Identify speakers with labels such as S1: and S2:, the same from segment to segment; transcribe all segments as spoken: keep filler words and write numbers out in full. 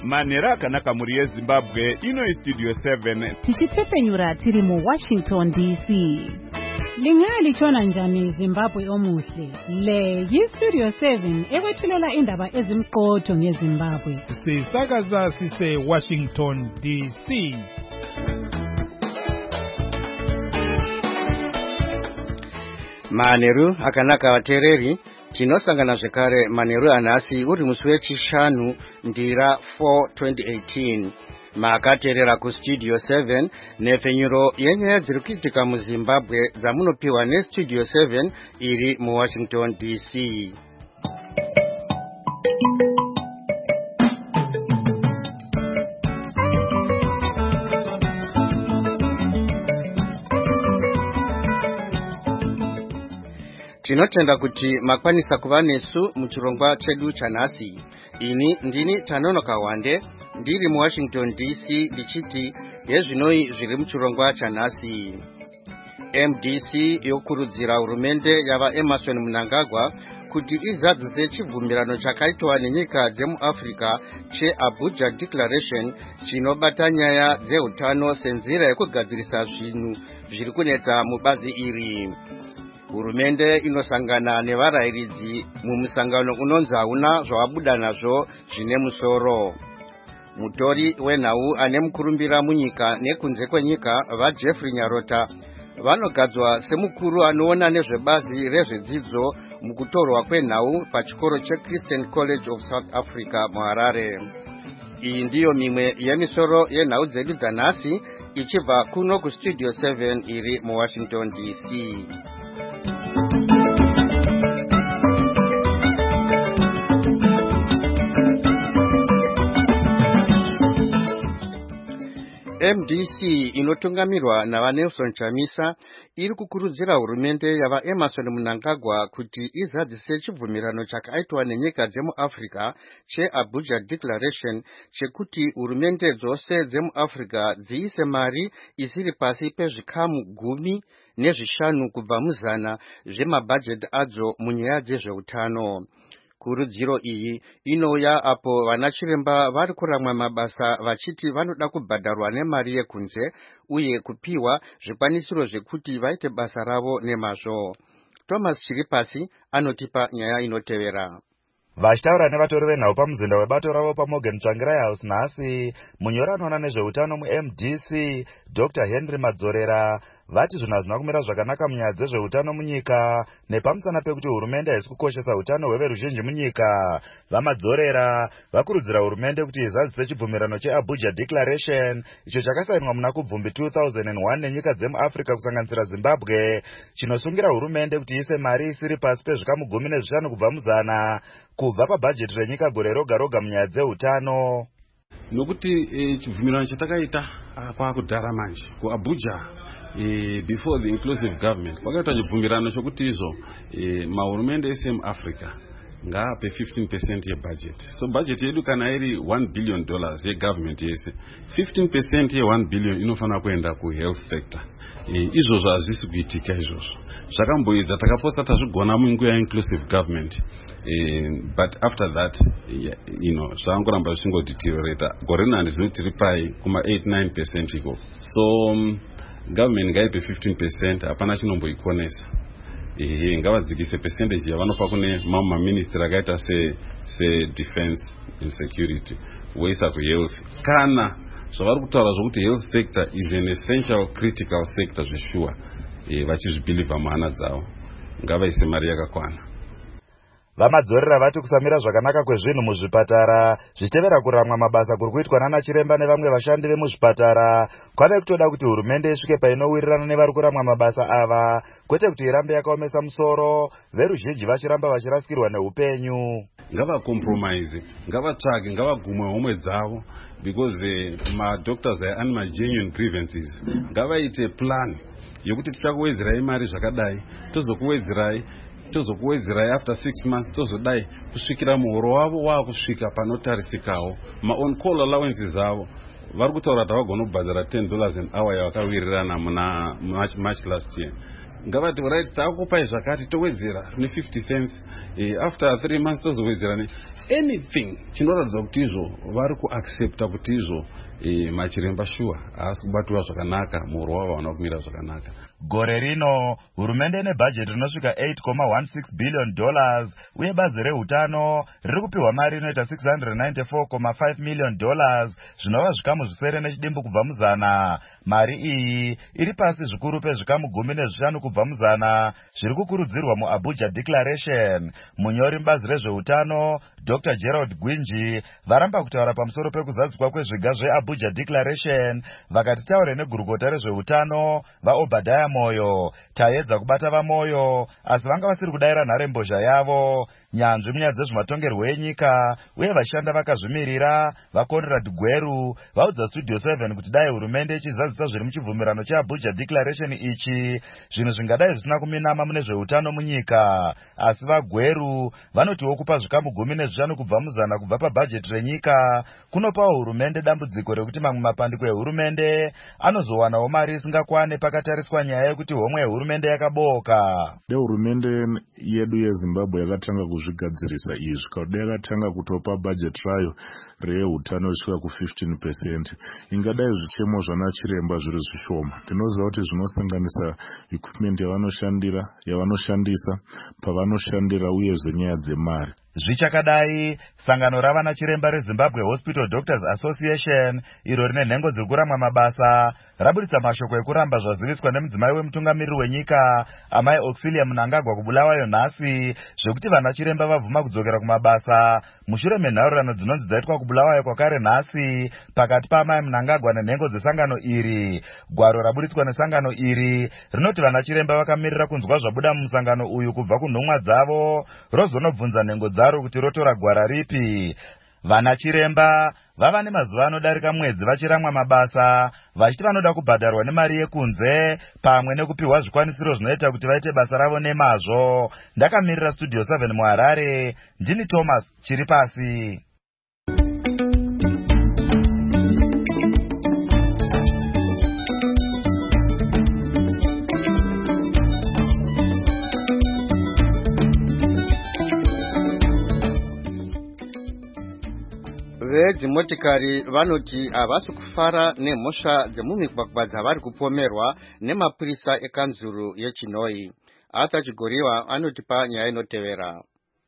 S1: manhero akanaka muri yezimbabwe. Ino istudio seven
S2: tichitepfenyura tiri muWashington D C. Lingalitshona njani Zimbabwe omuhle? Le yistudio seven ekwethulela indaba ezimqotho ngeZimbabwe.
S3: Sisakaza sise Washington D C.
S4: Manheru akanaka vateereri, tinosangana zvekare manheru anhasi uri musi wechishanu ndira four twenty eighteen. Makateerera kustudio seven nepfenyuro yenyaya dziri kuitika muZimbabwe dzamunopiwa nestudio seven iri muWashington D C. Tinotenda kuti makwanisa kuva nesu muchirongwa chedu chanhasi. Ini ndini Tanonoka Wande, ndiri muWashington D C ndichiti yezvinoi zviri muchirongwa chanhasi. M D C yokurudzira hurumende yava Emmerson Mnangagwa kuti izadzise chibvumirano chakaitwa nenyika dzemuAfrica cheAbuja Declaration chinobata nyaya dzehutano senzira yekugadzirisa zvinhu zviri kunetsa mubazi iri. Hurumende inosangana nevarayiridzi mumusangano unonzi hauna zvawabuda nazvo zvine musoro. Mutori wenhau ane mukurumbira munyika nekunze kwenyika vaJeffrey Nyarota vanogadzwa semukuru anoona nezvebazi rezvedzidzo mukutorwa kwenhau pachikoro cheChristian College of South Africa muHarare. Iyi ndiyo mimwe yemisoro yenhau dzedu dzanhasi ichibva kuno kustudio seven iri muWashington D C. M D C inotungamirwa navaNelson Chamisa iri kukurudzira hurumende yava Emmerson Mnangagwa kuti izadzise chibvumirano chakaitwa nenyika dzemuAfrica cheAbuja Declaration chekuti hurumende dzose dzemuAfrica dziise mari isiri pasi pezvikamu gumi nezvishanu kubva muzana zvemabhajeti adzo munyaya dzezveutano. Kurudziro iyi inouya apo vanachiremba vari kuramwa mabasa vachiti vanoda kubhadharwa nemari yekunze uye kupiwa zvikwanisiro zvekuti vaite basa ravo nemazvo. Thomas Chiripasi anotipa nyaya inotevera.
S5: Vachitaura nevatori venhau pamuzinda webato ravo paMorgan Tsvangirai House nhasi, munyori anoona nezveutano muM D C Doctor Henry Madzorera vati zvinhu hazvina kumira zvakanaka munyaya dzezveutano munyika nepamusana pekuti hurumende haisi kukoshesa hutano hweveruzhinji munyika. VaMadzorera vakurudzira hurumende kuti izadzise chibvumirano cheAbuja Declaration icho chakasainwa muna kubvumbi two thousand one nenyika dzemuAfrica kusanganisira Zimbabwe, chinosungira hurumende kuti ise mari isiri pasi pezvikamu gumi nezvishanu kubva muzana kubva pabhajeti renyika gore roga roga munyaya dzehutano.
S6: Nokuti chibvumirano chatakaita kwakudhara manje kuAbuja E, before the inclusive government kwakaitwa chibvumirano chokuti izvo e, mahurumende ese muAfrica ngaape fifteen percent yebudget. So budget yedu kana iri one billion dollars yegovernment yese, fifteen percent ye one billion inofana kuenda kuhealth sector. E, izvozvo hazvisi kuitika izvozvo. Zvakamboidza takaposa tazvigona munguva yeinclusive government. E, but after that you know zvangoramba zvichingodeteriorata. Gore rino handizivi tiri pai kuma eight nine percent iko. So um, government ngaipe fifteen percent hapana chinomboikonesa. Ehe, ngavadzikise percentage yavanopa kune mamwe maministry akaita se se defense and security voisa kuhealth. Kana zvavari kutaura zvokuti health sector is an essential critical sector zveshuwa, e, vachizvibhilivha muhana dzavo ngavaise mari yakakwana.
S5: VaMadzorera vati kusamira zvakanaka kwezvinhu muzvipatara zvichitevera kuramwa mabasa kuri kuitwa nana chiremba nevamwe vashandi vemuzvipatara kwave kutoda kuti hurumende isvike painowirirana nevari kuramwa mabasa ava, kwete kuti irambe yakaomesa musoro, veruzhinji vachiramba vachirasikirwa neupenyu.
S6: Ngavakompromise, ngavatsvage, ngavagumwe homwe dzavo, because the madoctors ane magenuine grievances. Ngavaite plan yokuti tichakuwedzerai mari zvakadai, tozokuwedzerai tozokuwedzerai after six months tozodai kusvikira muhoro wavo waakusvika panotarisikawo. Ma-on call allowances avo vari kutaura kuti havagona kubhadhara ten dollars an hour yavakawirirana muna March, March last year. ngavati right takupai zvakati towedzera ne fifty cents eh, after three months tozowedzera ne anything chinoratidza kuti izvo vari kuaccepta kuti izvo eh, machiremba shuwa haasi kubatiwa zvakanaka muhuro wavo havana kumira zvakanaka.
S5: Gore rino hurumende ine bhajeti rinosvika eight point sixteen billion dollars uye bazi reutano riri kupiwa mari inoita six hundred ninety-four point five million dollars zvinova zvikamu zvisere nechidimbu kubva muzana. Mari iyi iri pasi zvikuru pezvikamu gumi nezvishanu kubva muzana zviri kukurudzirwa muAbuja Declaration. Munyori mubazi rezveutano Doctor Gerald Gwinji varamba kutaura pamusoro pekuzadzikwa kwezviga zveAbuja Declaration vakati taure negurukota rezveutano vaObadiah Moyo. Taedza kubata vaMoyo asi vanga vasiri kudayira nharembozha yavo. Nyanzvi munyaya dzezvematongerwo enyika uye vashanda vakazvimirira vaConrad Gweru vaudza Studio seven kuti dai hurumende ichizadzisa zviri muchibvumirano cheAbuja Declaration ichi zvinhu zvingadai zvisina kuminama mune zveutano munyika. Asi vaGweru vanotiwo kupa zvikamu gumi nezvishanu kubva muzana kubva pabhajeti renyika kunopawo hurumende dambudziko rekuti mamwe mapandiko ehurumende anozowanawo mari isingakwane pakatariswa nyaya yekuti homwe yehurumende yakaboka.
S7: Hurumende yedu yeZimbabwe yakatanga kuzvigadzirisa izvi kauda yakatanga kutopa bhajeti rayo reutano isvika ku fifteen percent. Ingadai zvichemo zvana chiremba zviri zvishoma. Tinoziva kuti zvinosanganisa equipment yavanoshandira yavanoshandisa pavanoshandira uye zvenyaya dzemari.
S5: Zvichakadai, sangano ravana chiremba reZimbabwe Hospital Doctors Association iro rine nhengo dziri kuramba mabasa rabuditsa mashoko ekuramba zvaziviswa nemudzimai wemutungamiriri wenyika amai Auxilia Mnangagwa kubulawayo nhasi zvekuti vana chiremba vabvuma kudzokera kumabasa mushure menhaurano dzinonzi dzaitwa kubulawayo kwakare nhasi pakati paamai Mnangagwa nenhengo dzesangano iri. Gwaro rabuditswa nesangano iri rinoti vana chiremba vakamirira kunzwa zvabuda mumusangano uyu kubva kunhumwa dzavo rozonobvunza nhengo dzaro kuti rotora gwara ripi. Vana chiremba vava nemazuva anodarika mwedzi vachiramwa mabasa vachiti vanoda kubhadharwa nemari yekunze pamwe nekupiwa zvikwanisiro zvinoita kuti vaite basa ravo nemazvo. Ndakamirira Studio seven muHarare, ndini Thomas Chiripasi.
S4: Vedzimotikari vanoti havasi kufara nemhosva dzemumigwagwa dzavari kupomerwa nemapurisa ekanzuru yeChinoi. Arthur Chigoriwa anotipa nyaya inotevera.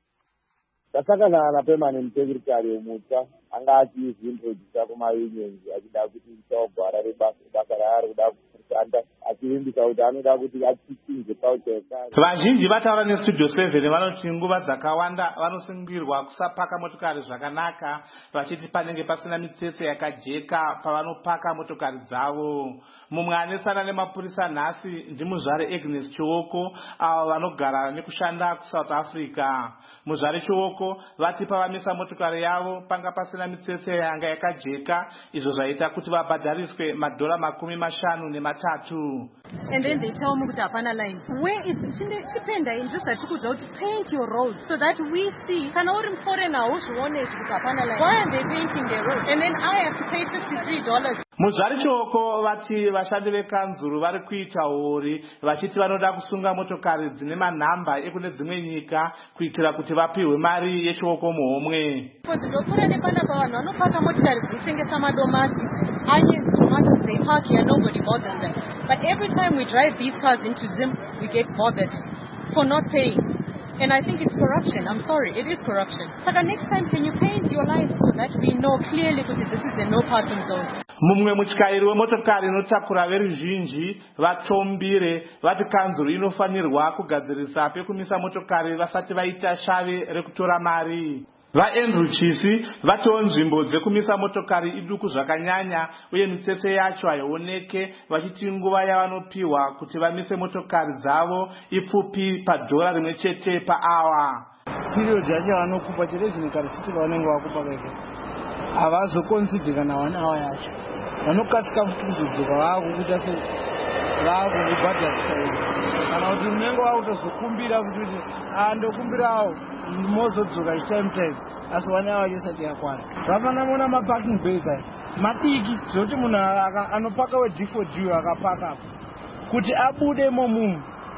S8: Tasakana na permanent secretary mutsva anga achizvintrodusa kumaunions achida kuti isagwara rebasa raari kuda kushanda achivimbisa kuti anoda kuti achinje culture.
S9: Vazhinji vataura neStudio seven vanoti nguva dzakawanda vanosungirwa kusapaka motokari zvakanaka vachiti panenge pasina mitsetse yakajeka pavanopaka motokari dzavo. Mumwe anesana nemapurisa nhasi ndimuzvare Agnes Chioko avo vanogara nekushanda kuSouth Africa. Muzvare Chioko vati pavamisa motokari yavo panga pasina mitsetse yanga yakajeka izvo zvaita kuti vabhadhariswe madhora makumi mashanu nematatu.
S10: And then they tell me kuti hapana line. Where is chinde chipenda indro zvatikuudza kuti paint your road so that we see kana uri foreigner uzvione kuti hapana line. Why are they painting their road? And then I have to pay fifty-three dollars.
S9: Muzvare Chioko vati vashandi vekanzuru vari kuita hori vachiti vanoda kusunga motokari dzine manhamba ekune dzimwe nyika kuitira kuti vapiwe mari yechioko muhomwe.
S10: Ndopfuura nepana pavanhu vanopaka motikari dzinotengesa madomasi onions, tomatoes, they park here, nobody bothers them. But every time we drive these cars into Zim, we get bothered for not paying. And I think it's corruption. I'm sorry, it is corruption. So the next time, can you paint your lines so that we know clearly that this is a no parking zone?
S9: Mumwe mutyairi wemotokari inotakura veruzhinji vatombire vati kanzuru inofanirwa kugadzirisa pekumisa motokari vasati vaita shave rekutora mari. VaAndrew Chisi vatiwo nzvimbo dzekumisa motokari iduku zvakanyanya uye mitsetse yacho haioneke vachiti nguva yavanopiwa kuti vamise motokari dzavo ipfupi padhora rimwe chete paawa.
S11: Period yacho vanokupa chirezvinokari sitika vanenge vakupa kaizvo havazokonsidhika na one hour yacho vanokasika futi kuzodzoka vakukuita se vakukubhadharisa ivo kana kuti unenge wakutozokumbira kuti andokumbirawo mozodzoka chitime time asi one hour yosati yakwana. Vafana mona maparking bays aya madiki zvekuti munhu anopaka we D four D akapaka kuti abude momumu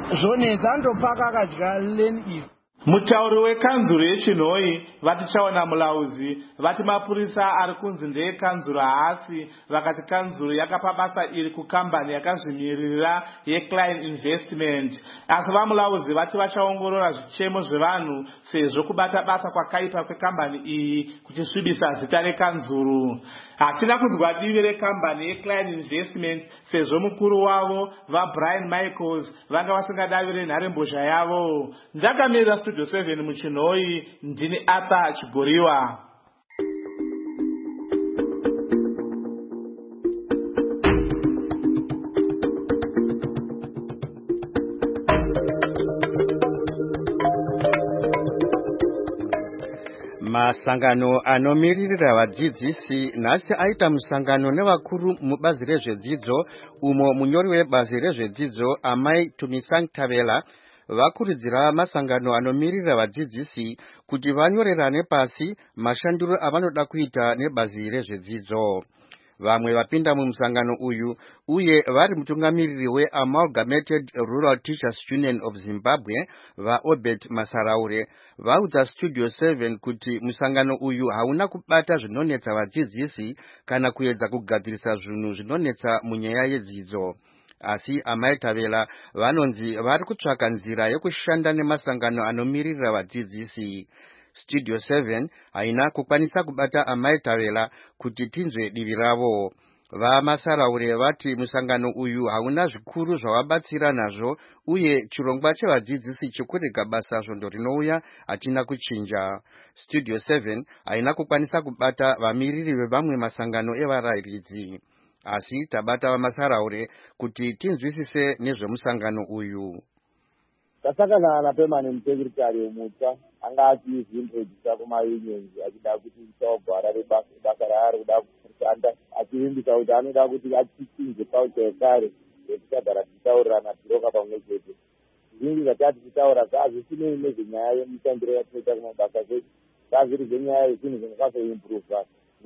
S11: zvonetsa andopaka akadya lane iyi.
S9: Mutauri wekanzuro yechinhoi vati chaona mulauzi vati mapurisa ari kunzi ndeekanzuro haasi, vakati kanzuro yakapa basa iri kukambani yakazvimirira yeCline Investment. Asi vamulauzi vati vachaongorora zvichemo zvevanhu sezvo kubata basa kwakaipa kwekambani iyi kuchisvibisa zita rekanzuro. Hatina kunzwa divi rekambani yeCline Investment sezvo mukuru wavo vaBrian Michaels vanga vasingadavire nharembozha yavo. Ndakamirira Studio seven muchinhoi, ndini Arthur Chigoriwa.
S4: Masangano anomiririra vadzidzisi nhasi aita musangano nevakuru mubazi rezvedzidzo, umo munyori webazi rezvedzidzo Amai Tumisang Tavela vakurudzira masangano anomirira vadzidzisi kuti vanyorerane pasi mashandiro avanoda kuita nebazi rezvedzidzo. Vamwe vapinda mumusangano uyu uye vari mutungamiriri weAmalgamated Rural Teachers Union of Zimbabwe vaObert Masaraure vaudza Studio seven kuti musangano uyu hauna kubata zvinonetsa vadzidzisi kana kuedza kugadzirisa zvinhu zvinonetsa munyaya yedzidzo. Asi Amai Tavela vanonzi vari kutsvaka nzira yekushanda nemasangano anomirira vadzidzisi. Studio seven haina kukwanisa kubata Amai Tavela kuti tinzwe divi ravo. VaMasaraure vati musangano uyu hauna zvikuru zvavabatsira nazvo uye chirongwa chevadzidzisi chekurega basa svondo rinouya hatina kuchinja. Studio seven haina kukwanisa kubata vamiriri vevamwe masangano evarayiridzi. Asi tabata vaMasaraure kuti tinzwisise nezvemusangano uyu.
S8: Tasakana na permanent secretary mutsva anga achizvintrodusa kumaunions achida kuti isaogara rebasa raari kuda kushanda achivimbisa kuti anoda kuti achinje pauta yekare yekuchagara tichitaurirana tiroka pamwe chete. Zvinji zvatati tichitaura zazvisinei nezvenyaya yemitambiro yatinoita kumabasa kwedu, zvazviri zvenyaya yezvinhu zvinofanzoimprova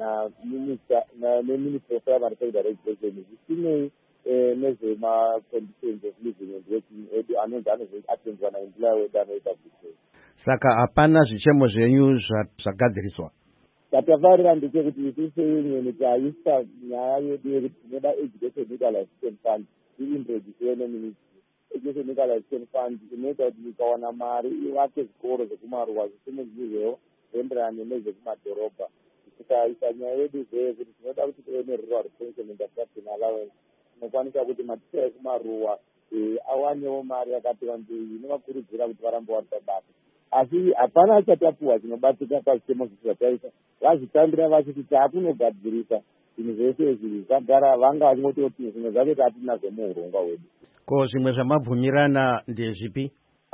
S8: neministry of primary secondary education, zvisinei nezvemaconditions of living and working edu anonzi anozoatendwa naemployer wedu anoita kuti.
S4: Saka hapana zvichemo zvenyu zvagadziriswa?
S8: Chatafarira ndechekuti isusu seunion taisa nyaya yedu yekuti tinoda education equalization fund iintroduciwe neministry. Education equalization fund inoita kuti ikawana mari ivake zvikoro zvekumaruwa zvisimuzizwewo kuenderana nezvekumadhorobha. Tikaisa nyaya yedu zveyekuti tinoda kuti tive nerural retention and attraction allowance, tinokwanisa kuti maticha ekumaruwa awanewo mari yakati wandei inovakurudzira kuti varambe vari pabasa. Asi hapana achatapuwa chinobatsika pazvitemo zvisi zvataita, vazvitambira vachiti taakunogadzirisa zvinhu zvese izvi zvagara vanga vachingototi zvimwe zvacho taatinazvo muurongwa hwedu.
S4: Ko zvimwe zvamabvumirana ndezvipi?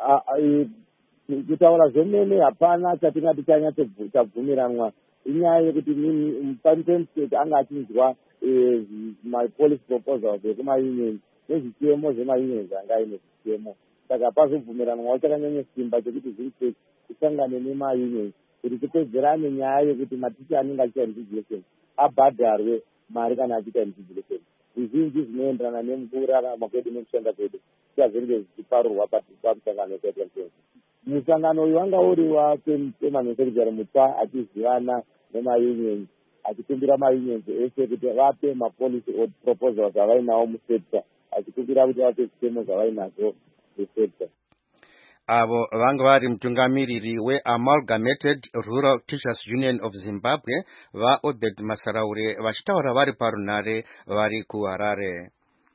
S8: Kutaura zvemene hapana chatingati chanyatsobvumiranwa. Inyaya yekuti Parliament State anga achinzwa mapolicy proposals ekumaunions nezvichemo zvemaunions anga aine zvichemo. Saka pazobvumiranwa chakanyanya simba chekuti zviri kusangane nemaunions kuti tipedzerane nyaya yekuti maticha anenge achiita invigilation abhadharwe mari kana achiita invigilation. Zvizhinji zvinoenderana nemukurarama kwedu nekushanda kwedu zvichazenge zvichiparurwa pamusangano wekaita mutenzi. Musangano uyu wanga uri wapermanent secretary mutsva achizivana nemaunions achikumbira maunions ese kuti vape mapolicy proposals avainawo musector, achikumbira kuti vape zvitemo zvavainazvo musector.
S4: Avo vanga vari mutungamiriri weAmalgamated Rural Teachers Union of Zimbabwe vaObert Masaraure vachitaura vari parunhare vari kuHarare.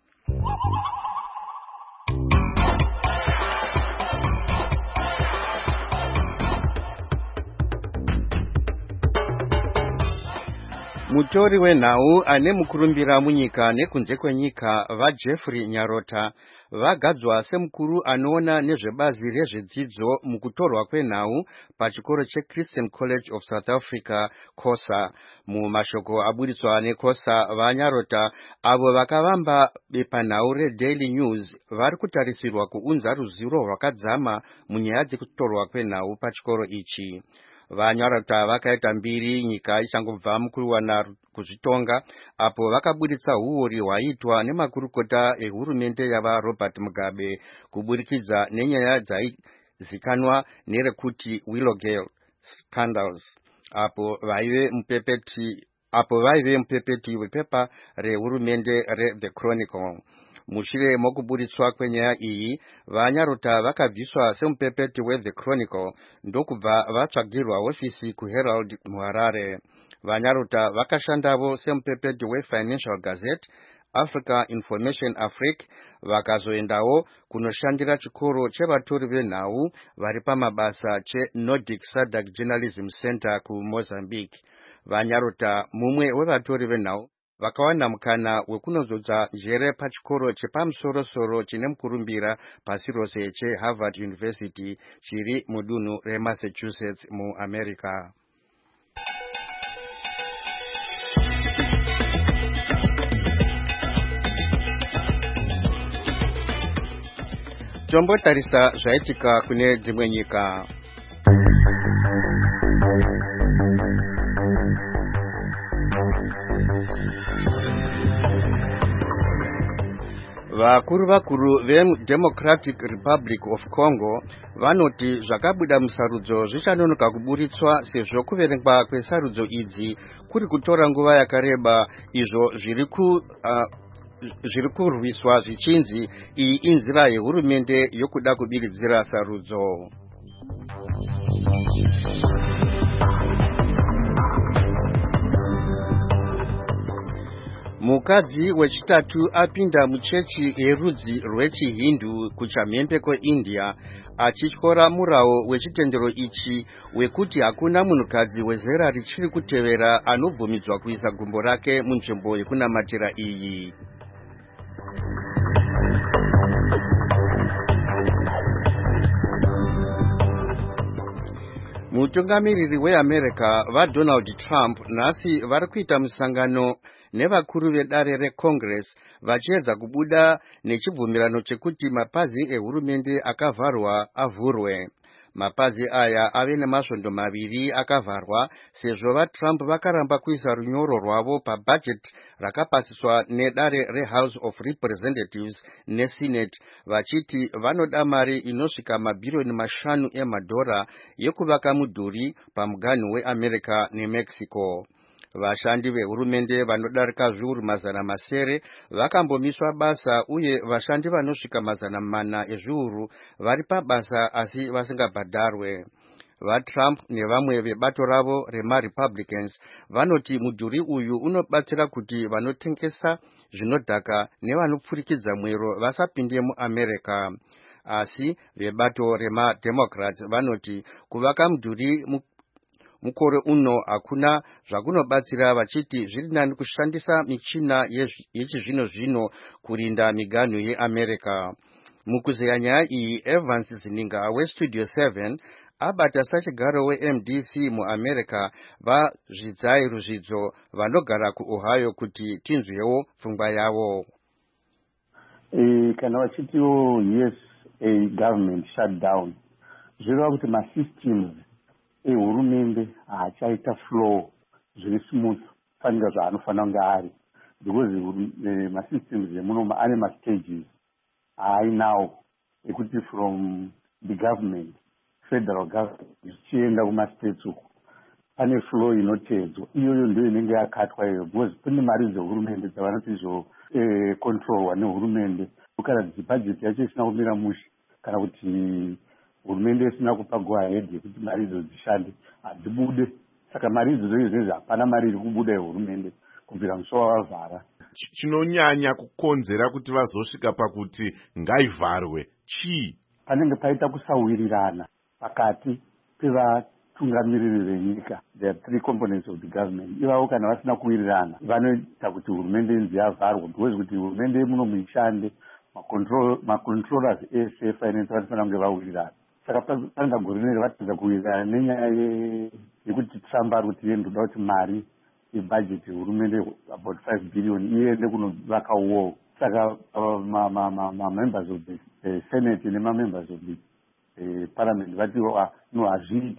S4: Mutori wenhau ane mukurumbira munyika nekunze kwenyika vaJeffrey Nyarota vagadzwa semukuru anoona nezvebazi rezvedzidzo mukutorwa kwenhau pachikoro cheChristian College of South Africa COSA. Mumashoko aburitswa neCOSA vaNyarota avo vakavamba bepanhau reDaily News vari kutarisirwa kuunza ruzivo rwakadzama munyaya dzekutorwa kwenhau pachikoro ichi. Vanyarota vakaita mbiri nyika ichangobva mukuwana kuzvitonga apo vakabuditsa huori hwaitwa nemakurukota ehurumende yava Robert Mugabe kuburikidza nenyaya dzaizikanwa nerekuti Willowgale scandals apo vaive mupepeti apo vaive mupepeti wepepa rehurumende reThe Chronicle. Mushure mokubuditswa kwenyaya iyi, Vanyarota vakabviswa semupepeti weThe Chronicle ndokubva vatsvagirwa hofisi kuHerald muHarare. Vanyarota vakashandavo semupepeti weFinancial Gazette, Africa Information Africa, vakazoendawo kunoshandira chikoro chevatori venhau vari pamabasa cheNordic Sadak Journalism Center kuMozambique. Vanyarota, mumwe wevatori venhau, vakawana mukana wekunozodza njere pachikoro chepamusoro-soro chine mukurumbira pasi rose cheHarvard University chiri mudunhu reMassachusetts muAmerica. Tombotarisa zvaitika kune dzimwe nyika. Vakuru vakuru veDemocratic Republic of Congo vanoti zvakabuda musarudzo zvichanonoka kuburitswa sezvo kuverengwa kwesarudzo idzi kuri kutora nguva yakareba, izvo zviri ku uh, zviri kurwiswa zvichinzi iyi inzira yehurumende yokuda kubiridzira sarudzo. Mukadzi wechitatu apinda muchechi yerudzi rwechihindu kuchamhembe kweIndia achityora murawo wechitendero ichi wekuti hakuna munhukadzi wezera richiri kutevera anobvumidzwa kuisa gumbo rake munzvimbo yekunamatira iyi. Mutungamiriri weAmerica vaDonald Trump nhasi vari kuita musangano nevakuru vedare reCongress vachiedza kubuda nechibvumirano chekuti mapazi ehurumende akavharwa avhurwe. Mapazi aya ave nemasvondo maviri akavharwa sezvo vaTrump vakaramba kuisa runyoro rwavo pabudget rakapasiswa nedare reHouse of Representatives neSenate vachiti vanoda mari inosvika mabhirioni mashanu emadhora yekuvaka mudhuri pamuganhu weAmerica neMexico. Vashandi vehurumende vanodarika zviuru mazana masere vakambomiswa basa uye vashandi vanosvika mazana mana ezviuru vari pabasa asi vasingabhadharwe. VaTrump nevamwe vebato ravo remaRepublicans vanoti mudhuri uyu unobatsira kuti vanotengesa zvinodhaka nevanopfurikidza mwero vasapinde muAmerica. Asi vebato remademocrats vanoti kuvaka mudhuri mukore uno hakuna zvakunobatsira, vachiti zviri nani kushandisa michina yechizvino zvino kurinda miganhu yeAmerica. Mukuzeya nyaya iyi, Evans Zininga weStudio seven abata sachigaro weM D C muAmerica vazvidzai ruzvidzo vanogara kuOhio kuti tinzwewo pfungwa yavo.
S12: E, kana vachitiwo yes a government shutdown zvireva kuti masystems ehurumende haachaita flow zviri smooth fanira zvaanofanira kunge ari, because uh, masystems emuno ane mastages haainawo ekuti from the government federal government zvichienda kumastates uku pane flow inoteedzwa, iyoyo ndio inenge yakatwa iyo, because kune mari dzehurumende dzavanoti zvo eh, controlwa nehurumende. Kana dzibhajeti yacho isina kumira mushe kana kuti hurumende isina kupa go ahead yekuti mari idzo dzishande hadzibude, saka mari idzo zvezvezi hapana mari iri kubuda yehurumende kubvira musi wavavhara.
S1: Chinonyanya kukonzera kuti vazosvika pakuti ngaivharwe chii?
S12: Panenge paita kusawirirana pakati pevatungamiriri venyika. There are three components of the government. Ivavo kana vasina kuwirirana vanoita kuti hurumende inzi yavharwa, because kuti hurumende muno muishande macontrollers ese efinance vanofanira kunge vawirirana. Saka panga gore neri vatidza kuwirirana nenyaya yekuti Trump ari kuti iye ndoda kuti mari yebudget hurumende about five billion iende kunovaka wall. Saka ma-members of the Senate nema-members of the parliament vati no hazviiti,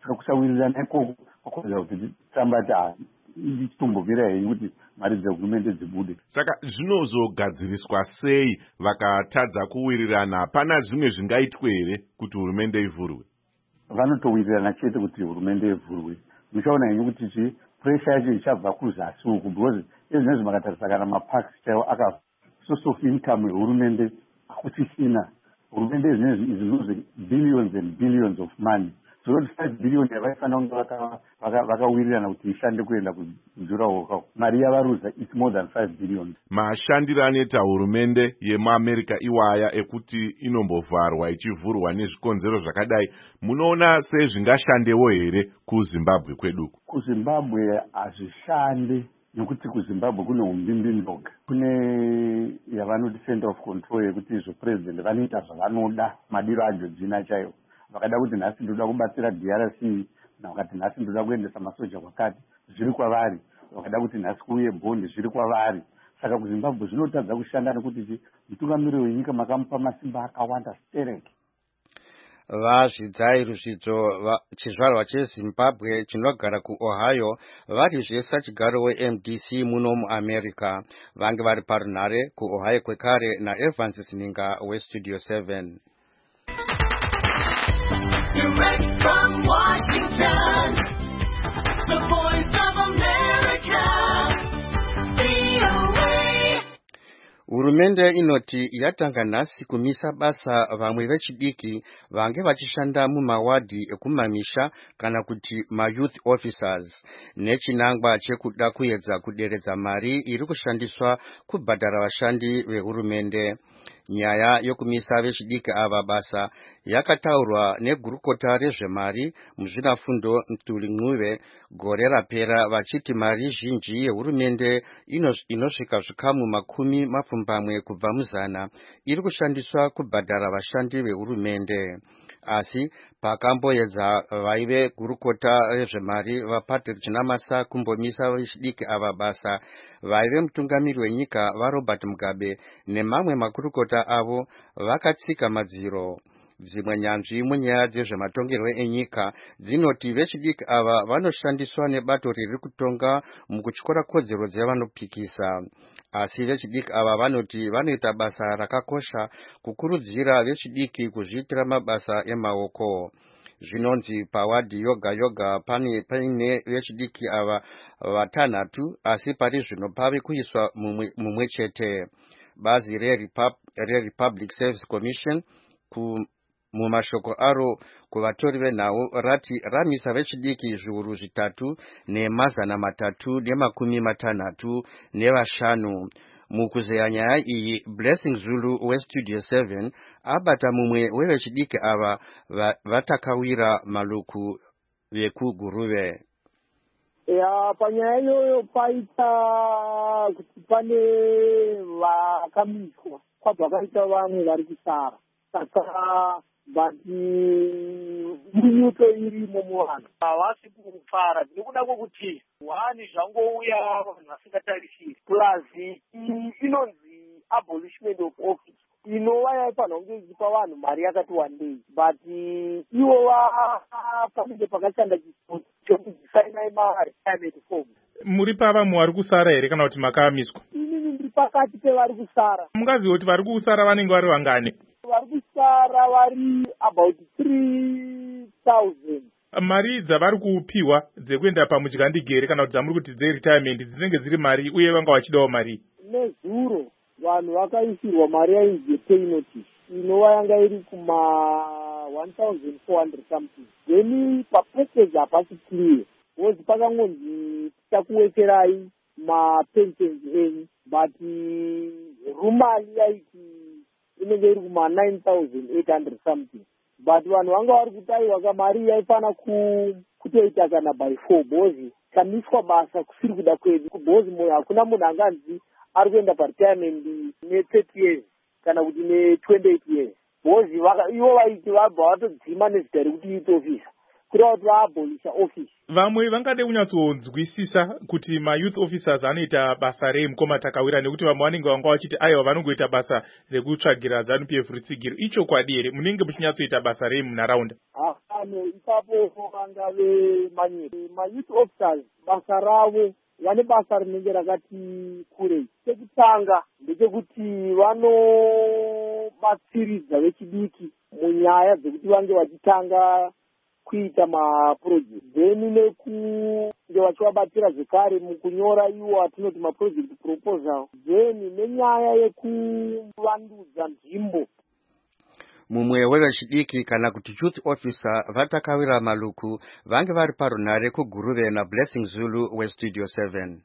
S12: saka kusawirirana ikoko kwakonzera kuti tambati ichitombomira hei kuti mari dzehurumende dzibude.
S1: Saka zvinozogadziriswa sei vakatadza kuwirirana? Hapana zvimwe zvingaitwe here kuti hurumende ivhurwe?
S12: Vanotowirirana chete kuti hurumende ivhurwe. Muchaona henyu kuti chi pressure yacho ichabva kuzasi uku, because ezvinezvi makatarisa kana mapaks chaiwo aka source of income yehurumende hakusisina. Hurumende ezvinezvi is losing billions and billions of money. So that five billion yavaifanira kunge vakawirirana kuti ishande kuenda kujuraho kwavo, mari yavaruza it's more than five billion.
S1: Mashandiro anoita hurumende yemuAmerica iwaya ekuti inombovharwa ichivhurwa nezvikonzero zvakadai, munoona sezvingashandewo here kuZimbabwe kweduku?
S12: KuZimbabwe hazvishande nekuti kuZimbabwe kune umbimbimboga, kune yavanoti center of control yekuti izvo president vanoita zvavanoda, madiro ajodzina chaiwo. Vakada kuti nhasi ndoda kubatsira D R C, vakati nhasi ndoda kuendesa masoja kwakati, zviri kwavari. Vakada kuti nhasi kuuye bhondi, zviri kwavari. Saka kuZimbabwe zvinotadza kushanda nekuti mutungamiriri wenyika makamupa masimba akawanda stereke.
S4: Vazvidzai rusvidzo chizvarwa cheZimbabwe chinogara kuOhio vari zvesa chigaro weM D C muno muAmerica, vange vari parunhare kuOhio kwekare naEvans Sininga weStudio seven.
S13: Direct from Washington, the voice of America, V O A.
S4: Hurumende inoti yatanga nhasi kumisa basa vamwe vechidiki vange vachishanda mumawadhi ekumamisha kana kuti ma-youth officers, nechinangwa chekuda kuedza kuderedza mari iri kushandiswa kubhadhara vashandi vehurumende. Nyaya yokumisa vechidiki ava basa yakataurwa negurukota rezvemari muzvinafundo Mtuli Ncube gore rapera, vachiti mari zhinji yehurumende inosvika zvikamu makumi mapfumbamwe kubva muzana iri kushandiswa kubhadhara vashandi vehurumende. Asi pakamboedza vaive gurukota rezvemari vaPatrick Chinamasa kumbomisa vechidiki ava basa, vaive mutungamiri wenyika vaRobert Mugabe nemamwe makurukota avo vakatsika madziro. Dzimwe nyanzvi munyaya dzezvematongerwo enyika dzinoti vechidiki ava vanoshandiswa nebato riri kutonga mukutyora kodzero dzevanopikisa. Asi vechidiki ava vanoti vanoita basa rakakosha kukurudzira vechidiki kuzviitira mabasa emaoko. Zvinonzi pawadhi yoga yoga pane paine vechidiki ava vatanhatu, asi pari zvino pave kuiswa mumwe chete. Bazi reRepublic Service Commission mumashoko aro kuvatori venhau rati ramisa vechidiki zviuru zvitatu nemazana matatu nemakumi matanhatu nevashanu. Mukuzeya nyaya iyi, Blessing Zulu weStudio seven abata mumwe wevechidiki ava vatakawira maluku vekuguruve.
S14: Ya panyaya iyoyo paita kuti pane vakamiswa kwabva kaita vamwe vari kusara, saka bati munyuto irimo muvanhu havasi kufara nekuda kwokuti wani zvangouya vanhu vasingatarisiri, plus inonzi abolishment of office inova yaifanira kunge ichipa vanhu mari yakati wandei, but ivo panenge pakashanda chiso chokudzisainai ma-retirement form.
S3: Muri pavamwe vari kusara here kana kuti makamiswa?
S14: Inini ndiri pakati pevari kusara.
S3: Mungaziva kuti vari kusara vanenge vari vangane?
S14: Vari kusara vari about three thousand.
S3: Mari dzavari kupiwa dzekuenda pamudyandike kana kuti dzamuri kuti dzeretirement dzinenge dziri mari, uye vanga vachidawo mari?
S14: Nezuro vanhu vakaisirwa mari yainzi pay notice inova yanga iri kuma one thousand four hundred something. Then papackage hapasi clear, wozi pakangonzi takuwekserai mapensions enyu, but rumali yaiti inenge iri kuma nine thousand eight hundred something. But vanhu vanga vari kutaiwa kamari yaifana kutoita kana by four, bozi kamiswa basa kusiri kuda kwedu, bozi moyo hakuna munhu anganzi ari kuenda paretirement ne-thirty years kana kuti ne-twenty-eight years. Bozi ivo vaiti vabva vatodzima nezita rekuti youth officer kureva kuti vaabolisha office.
S3: Vamwe vangade kunyatsonzwisisa kuti ma-youth officers anoita basa rei mukoma takawira, nekuti vamwe vanenge vanga vachiti aiwa vanongoita basa rekutsvagira ZANU P F rutsigiro. Icho kwadi here? Munenge muchinyatsoita basa rei munharaunda?
S14: vanhu ipapo vangave manyika. Ma-youth officers basa ravo vane basa rinenge rakati kurei. Chekutanga ndechekuti vanobatsiridza vechidiki munyaya dzekuti vange vachitanga kuita maproject, then nekunge vachivabatsira zvekare mukunyora iwo atinoti maproject proposal, then nenyaya yekuvandudza nzvimbo.
S4: Mumwe wevechidiki kana kuti youth officer vatakawira maluku vange vari parunare kuguruve na Blessing Zulu weStudio seven.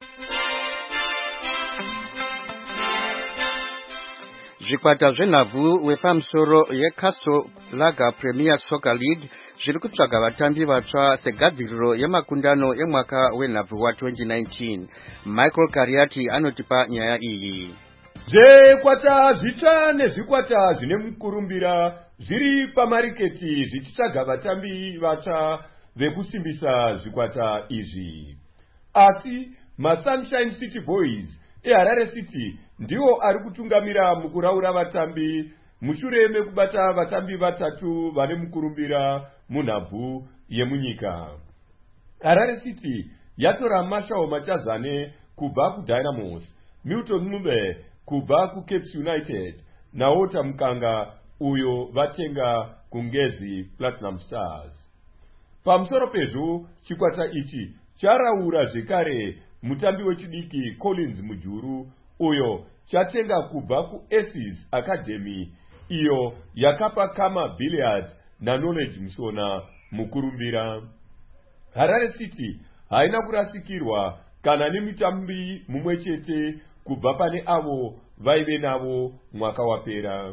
S4: Zvikwata zvenhabvu wepamusoro yeCastle Lager Premier Soccer League zviri kutsvaga vatambi vatsva segadziriro yemakundano emwaka wenhabvu wa twenty nineteen. Michael Kariati anotipa nyaya iyi.
S15: Zvikwata zvitsva nezvikwata zvine mukurumbira zviri pamariketi zvichitsvaga vatambi vatsva vekusimbisa zvikwata izvi. Asi maSunshine City Boys eHarare City ndiwo ari kutungamira mukuraura vatambi mushure mekubata vatambi vatatu vane mukurumbira munhabvu yemunyika. Harare City yatora Mashao Machazane kubva kuDynamos, Milton Mube kubva kuCapes United naota Mukanga uyo vatenga kungezi Platinum Stars. Pamusoro pezvo chikwata ichi charaura zvekare mutambi wechidiki Collins Mujuru uyo chatenga kubva kuAces Academy iyo yakapa Kama Billiard na Knowledge Msona mukurumbira. Harare City haina kurasikirwa kana nemitambi mumwe chete kubva pane avo vaive navo mwaka wapera.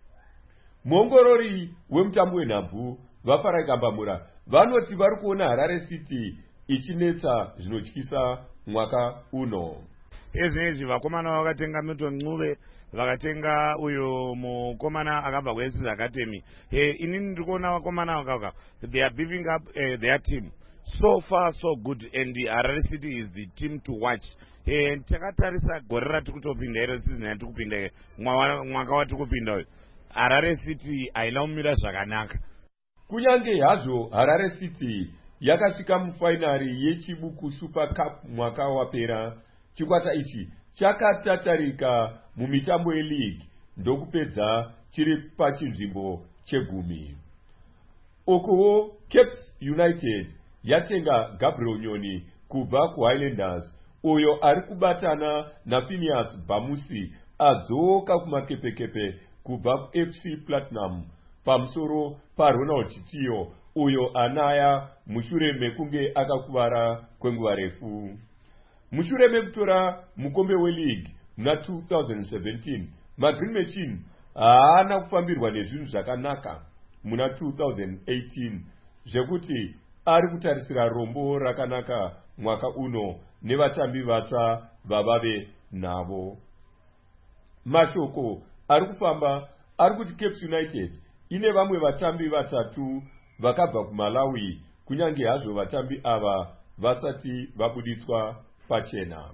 S15: Muongorori wemutambo wenhabvu vaFarakambamura vanoti vari kuona Harare City ichinetsa zvinotyisa mwaka uno.
S16: Ezvinezvi vakomana vakatenga Milton Ncube, vakatenga uyo mukomana akabva kuAces Academy. Eh, inini ndikuona vakomana vakaka they are beefing up uh, their team. So far so good, and the Harare City is the team to watch. Eh, takatarisa gore rati kutopinda ero season yati kupinda mwaka wati kupinda uyu. Harare City haina kumira zvakanaka.
S15: Kunyange hazvo Harare City yakasvika mufainari yechibuku Super Cup mwaka wapera, chikwata ichi chakatatarika mumitambo yeleague ndokupedza chiri pachinzvimbo chegumi. Ukuwo Capes United yatenga Gabriel Nyoni kubva kuHighlanders uyo ari kubatana naPhineas Bamusi adzoka kumakepekepe kubva kuF C Platinum pamusoro paRonald Chitiyo uyo anaya mushure mekunge akakuvara kwenguva refu. Mushure mekutora mukombe weleague muna two thousand seventeen, maGreen Machine haana kufambirwa nezvinhu zvakanaka muna two thousand eighteen zvekuti ari kutarisira rombo rakanaka mwaka uno nevatambi vatsva vavave navo. Mashoko ari kufamba ari kuti Capes United ine vamwe vatambi vatatu vakabva kuMalawi kunyange hazvo vatambi ava vasati vabuditswa pachena.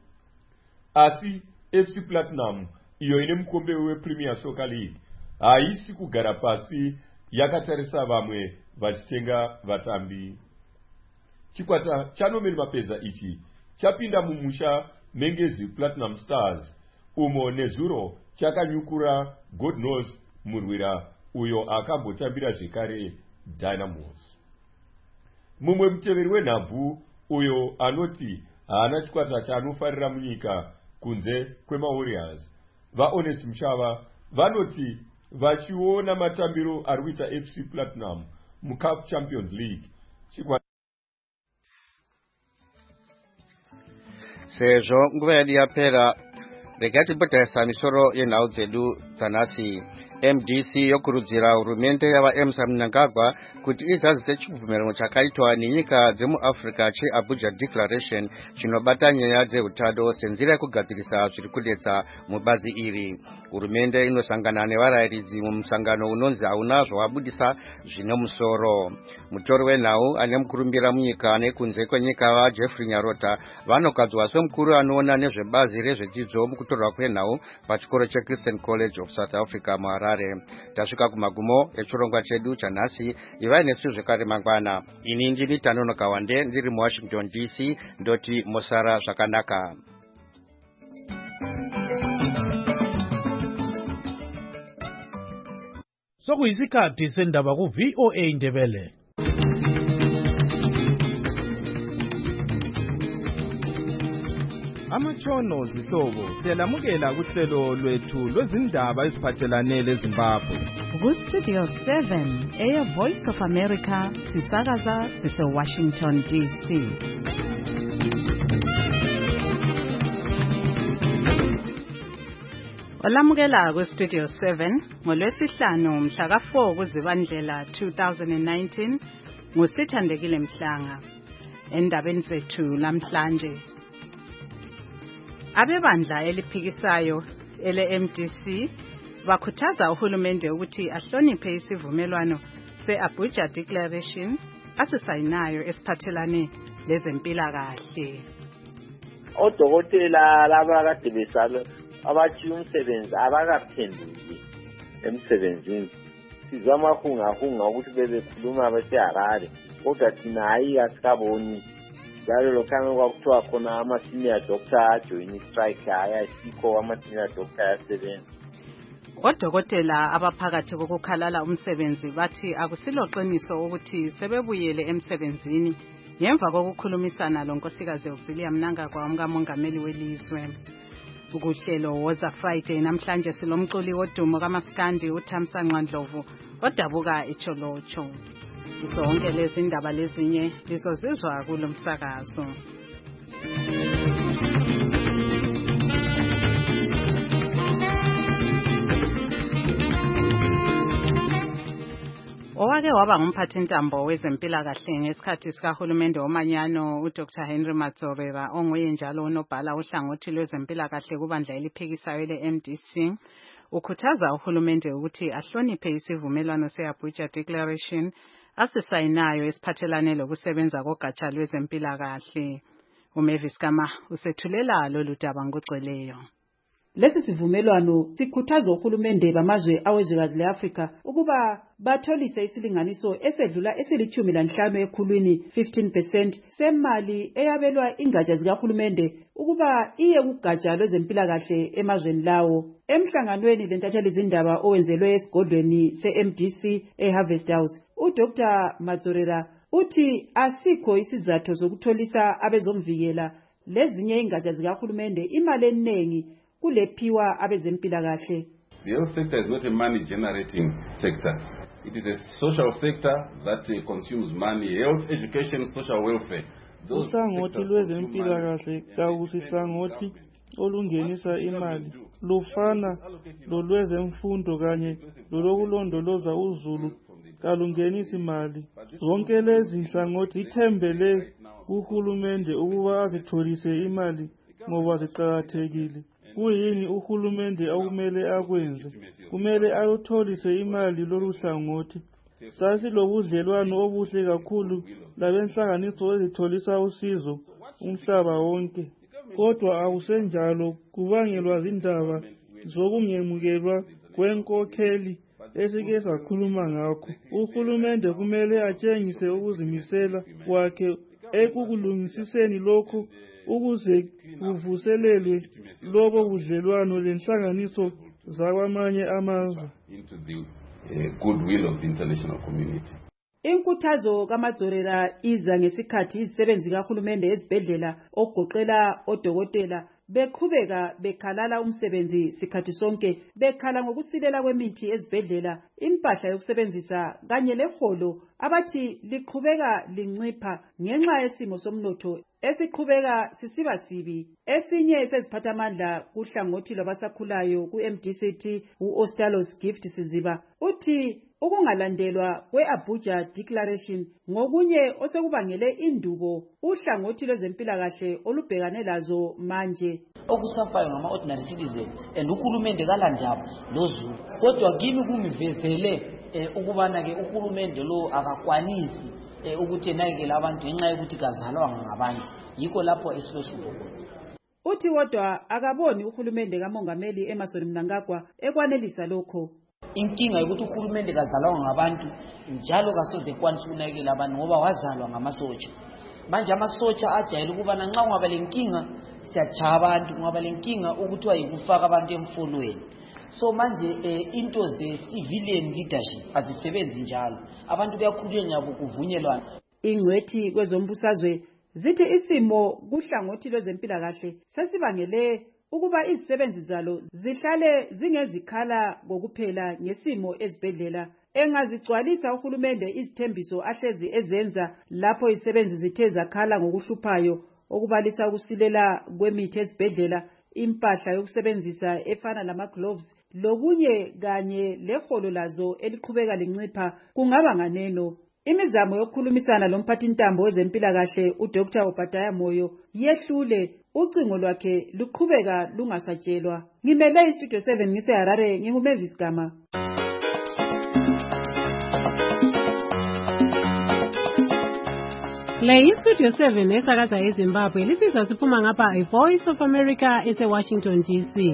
S15: Asi F C Platinum iyo ine mukombe wePremier Soccer League haisi kugara pasi, yakatarisa vamwe vachitenga vatambi. Chikwata chaNorman Mapeza ichi chapinda mumusha Mengezi Platinum Stars umo nezuro chakanyukura God knows murwira uyo akambotambira zvekare Dynamos. Mumwe muteveri wenhabvu uyo anoti haana chikwata chaanofarira munyika kunze kwemaWarriors, vaHonest Mushava vanoti vachiona matambiro ari kuita F C Platinum muCup Champions League chikwata
S4: sezvo nguva yedu yapera, regai timbotayisa misoro yenhau dzedu dzanhasi. M D C yokurudzira hurumende yavaEmsa Mnangagwa kuti izadzise chibvumirano chakaitwa nenyika dzemuAfrica cheAbuja Declaration chinobata nyaya dzeutano senzira yekugadzirisa zviri kudetsa mubazi iri. Hurumende inosangana nevarayiridzi mumusangano unonzi hauna zvawabudisa zvine musoro. Mutori wenhau ane mukurumbira munyika nekunze kwenyika vaJeffrey Nyarota vanogadzwa semukuru anoona nezvebazi rezvedzidzo mukutorwa kwenhau pachikoro cheChristian College of South Africa muHarare. Harare. Tasvika kumagumo echirongwa chedu chanhasi. Ivai nesu zvekare mangwana. Ini ndini Tanonoka Wande ndiri muWashington D C ndoti mosara zvakanaka.
S17: Sokuyisikhathi sendaba ku V O A Ndebele.
S18: Amatshono zihlobo siyalamukela kuhlelo lwethu lwezindaba eziphathelane leZimbabwe.
S2: Ku Studio seven eya Voice of America sisakaza sise Washington D C. Olamukela ku Studio seven ngolwesihlanu mhla ka four kuZibandlela two thousand nineteen ngusithandekile Mhlanga. Endabeni zethu lamhlanje, abebandla eliphikisayo ele M D C bakhuthaza uhulumende ukuthi ahloniphe isivumelwano se-Abuja Declaration asisayinayo esiphathelane lezempilakahle.
S8: Odokotela laba kade besalo abathi umsebenzi abakaphenduki emsebenzini. Sizama kunga-kunga ukuthi bebekhuluma beseHarare, kodwa thina hayi asikaboni. Njalo lokhana kwakuthiwa khona ama-senior doctor ajoyini strike ayasikho ama-senior doctor ayasebenza.
S2: Odokotela abaphakathi kokukhalala umsebenzi bathi akusilo qiniso ukuthi sebebuyele emsebenzini ngemva kokukhulumisana lonkosikazi Auxilia Mnangagwa umkamongameli welizwe. Ukuhlelo woza Friday namhlanje silomculi wodumo kaMaskandi uThamsanqa Ndlovu odabuka eCholocho. Zonke lezi ndaba lezinye lizozizwa kulomsakazo. Owake waba ngumphathintambo wezempilakahle ngesikhathi sikahulumende womanyano uDoctor Henry Madzorera onguye njalo unobhala uhlangothi lwezempilakahle kubandla eliphikisayo le-M D C ukhuthaza uhulumende ukuthi ahloniphe isivumelwano se-Abuja Declaration asisayinayo esiphathelane lokusebenza kogatsha lwezempilakahle. uMavis Kama usethulela lolu daba ngokugcweleyo.
S19: Lesi sivumelwano sikhuthaza uhulumende bamazwe awezwekazi leAfrika ukuba batholise isilinganiso esedlula esilichumi lanhlanu ekhulwini fifteen percent semali eyabelwa ingatsha zikahulumende ukuba iye kugatsha lwezempilakahle emazweni lawo. Emhlanganweni lentatheli zindaba owenzelwe esigodlweni se-M D C eHarvest House, uDoctor Madzorera uthi asikho isizathu sokutholisa abezomvikela lezinye ingatsha zikahulumende imali eningi kulephiwa abezempilakahle.
S6: The health sector is not a money generating sector. It is a social sector that uh, consumes money. Health, education, social welfare.
S20: Uhlangothi lwezempilakahle kakusihlangothi olungenisa imali lufana lolwezemfundo kanye lolokulondoloza uzulu kalungenisa imali. Zonke lezi nhlangothi zithembele kuhulumende ukuba azitholise imali ngoba ziqakathekile. Kuyini uhulumende akumele akwenze? Kumele ayotholise imali lolu hlangothi. Sasilobudlelwano obuhle kakhulu labenhlanganiso ezitholisa usizo umhlaba wonke. Kodwa akusenjalo kubangelwa zindaba zokungemukelwa kwenkokheli esike sakhuluma ngakho. Uhulumende kumele atshengise ukuzimisela kwakhe ekukulungisiseni lokho ukuze kuvuselelwe lobo budlelwano lenhlanganiso zakwamanye amazwe.
S6: Into the uh, goodwill of the international community.
S19: Inkuthazo kaMadzorera iza ngesikhathi izisebenzi kahulumende ezibhedlela okugoqela odokotela beqhubeka bekhalala umsebenzi sikhathi sonke, bekhala ngokusilela kwemithi ezibhedlela, impahla yokusebenzisa kanye leholo abathi liqhubeka lincipha ngenxa yesimo somnotho esiqhubeka sisiba sibi. Esinye seziphathamandla kuhlangothi lwabasakhulayo ku-M D C T u-Ostalos Gift Siziba uthi ukungalandelwa kwe-Abuja Declaration ngokunye osekubangele indubo uhlangothi lwezempilakahle olubhekane lazo manje.
S21: Okusafayo ngama-ordinary citizen and uhulumende kalandaba lozulu. Kodwa kimi kungivezele ukubana-ke uhulumende lo akakwanisi ukuthi enakekele abantu ngenxa yokuthi kazalwanga ngabantu. Yikho lapho esilohlupho khona.
S19: Uthi wodwa akaboni uhulumende kamongameli Emmerson Mnangagwa ekwanelisa lokho.
S21: inkinga yokuthi uhulumende kazalwa ngabantu njalo kasoze kwanisa ukunakekela abantu ngoba wazalwa ngamasotsha. Manje amasotsha ajayele ukuba nxa ungaba lenkinga siyajaya abantu, ungaba lenkinga ukuthiwa yikufaka abantu emfolweni. So manje eh, into ze civilian leadership azisebenzi njalo, abantu kuyakhulunywa nyabo kuvunyelwana.
S19: Ingcwethi kwezombusazwe zithi isimo kuhlangothi lwezempilakahle sesibangele ukuba izisebenzi zalo zihlale zingezikhala ngokuphela ngesimo ezibhedlela. Engazigcwalisa uhulumende izithembiso ahlezi ezenza lapho izisebenzi zithe zakhala ngokuhluphayo, okubalisa ukusilela kwemithi ezibhedlela, impahla yokusebenzisa efana lama-gloves, lokunye kanye leholo lazo eliqhubeka lincipha, kungaba nganeno. Imizamo yokukhulumisana lomphathintambo wezempilakahle uDr Obadiah Moyo yehlule, ucingo lwakhe luqhubeka lungasatshelwa. Ngimele iStudio seven ngiseHarare, nginguMavis Gama.
S7: Le iStudio seven esakaza eZimbabwe lisiza siphuma ngapha iVoice of America eseWashington D C.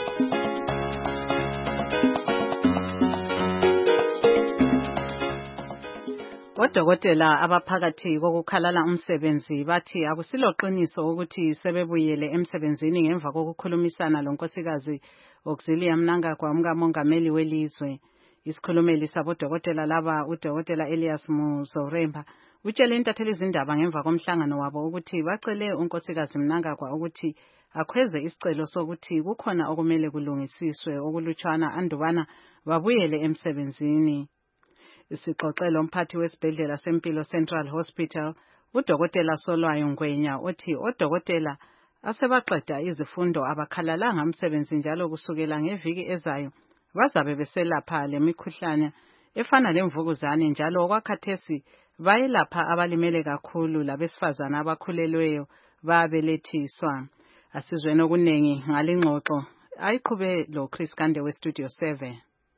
S2: Odokotela abaphakathi kokukhalala umsebenzi bathi akusilo qiniso ukuthi sebebuyele emsebenzini ngemva kokukhulumisana lonkosikazi Auxilia Mnangagwa umkamongameli welizwe. Isikhulumeli sabodokotela laba uDokotela Elias Muzoremba utshele intatheli izindaba ngemva komhlangano wabo ukuthi bacele unkosikazi Mnangagwa ukuthi akhweze isicelo sokuthi kukhona okumele kulungisiswe okulutshwana andubana babuyele emsebenzini. Isixoxelo umphathi wesibhedlela sempilo Central Hospital uDokotela Solwayo Ngwenya uthi odokotela asebaqeda izifundo abakhalalanga umsebenzi njalo kusukela ngeviki ezayo bazabe beselapha lemikhuhlane efana lemvukuzane njalo okwakhathesi bayelapha abalimele kakhulu labesifazana abakhulelweyo babelethiswa. Asizweni okuningi ngalingxoxo ayiqhube lo Chris Kande we Studio seven.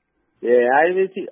S8: Yeah, ayithi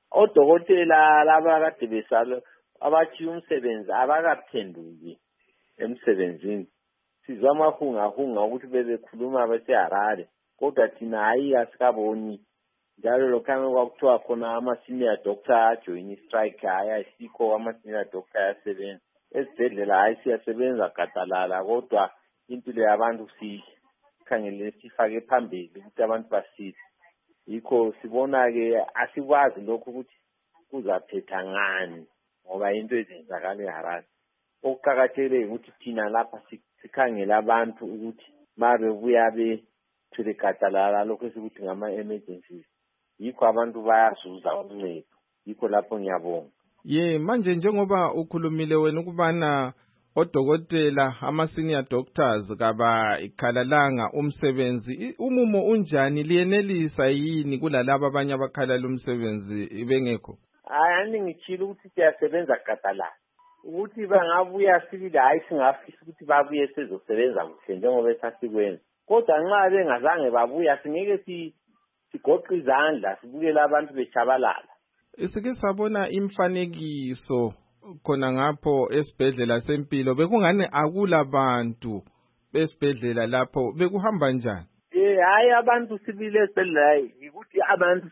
S8: odokotela laba kade besalo abathi umsebenzi abakaphenduki emsebenzini. Sizwa amahunga hunga ukuthi bebekhuluma beseHarare kodwa thina hayi asikaboni. Njalo lokho kwakuthiwa khona ama senior doctor ajoin strike haya sikho ama senior doctor yasebenza. Esibhedlela hayi siyasebenza gadalala kodwa impilo yabantu sikhangele sifake phambili ukuthi abantu basile. Yikho sibona ke asikwazi lokho ukuthi kuzaphetha ngani ngoba into ezenzakala eHarare. Okuqhakathekile ukuthi thina lapha sikhangela abantu ukuthi babe buya be thulekatalala lokho esikuthi ngama emergencies. Yikho abantu bayazuza uncedo. Yikho lapho ngiyabonga.
S18: Ye manje njengoba ukhulumile wena ukubana odokotela ama senior doctors kaba ikhalalanga umsebenzi, umumo unjani, liyenelisa yini kulalabo abanye abakhalala umsebenzi bengekho?
S8: Hayi ngitshila ukuthi siyasebenza gadalala. Ukuthi bangabuya sibili hayi singafisa ukuthi babuye sezosebenza kuhle njengoba esasikwenza. Kodwa nxa bengazange babuya singeke si sigoqa izandla sibukela abantu bechabalala.
S18: Isike sabona imfanekiso khona ngapho esibhedlela sempilo bekungane akula bantu besibhedlela lapho, bekuhamba njani?
S8: Eh hayi abantu sibile esibhedlela ukuthi abantu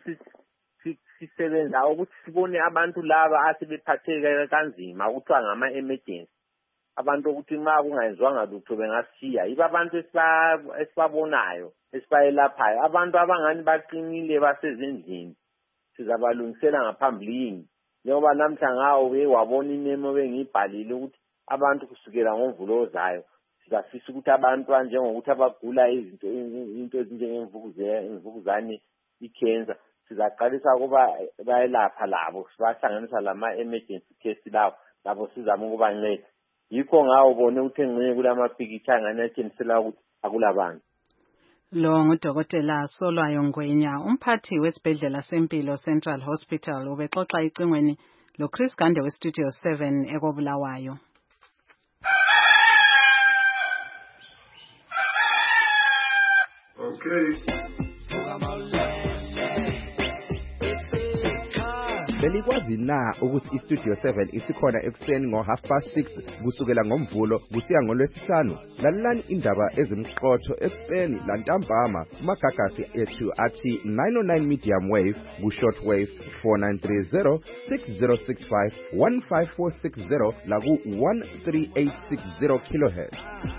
S8: sisebenza ukuthi sibone abantu laba asebephatheka kanzima ukuthiwa ngama emergency. Abantu ukuthi ma kungayenzwanga lutho bengashiya. Iba abantu esibabonayo esibayelaphayo, abantu abangani baqinile basezindlini sizabalungisela ngaphambilini. Njengoba namhla ngawo ke wabona imemo bengibhalile ukuthi abantu kusukela ngoMvulo ozayo sizafisa ukuthi abantu njengokuthi abagula izinto into ezinjengemvukuzane imvukuzane icancer sizaqalisa kuba bayelapha labo sibahlanganisa lama emergency case lawo labo sizama ukubanceda. Yikho ngawo bone ukuthi ngene kulamapikitsha ngane atshengisela ukuthi akulabantu.
S2: Lo nguDokotela Solwayo Ngwenya umphathi wesibhedlela sempilo Central Hospital ubexoxa icingweni lo Chris Gande we Studio seven ekobulawayo.
S13: Okay.
S5: belikwazi na ukuthi istudio seven isikhona ekuseni ngo half past six kusukela ngomvulo kusiya ngolwesihlanu? Lalelani indaba ezimqotho ekuseni lantambama kumagagasi ethu athi nine oh nine medium wave ku shortwave four nine three zero six zero six five one five four six zero la ku one three eight six zero kilohertz.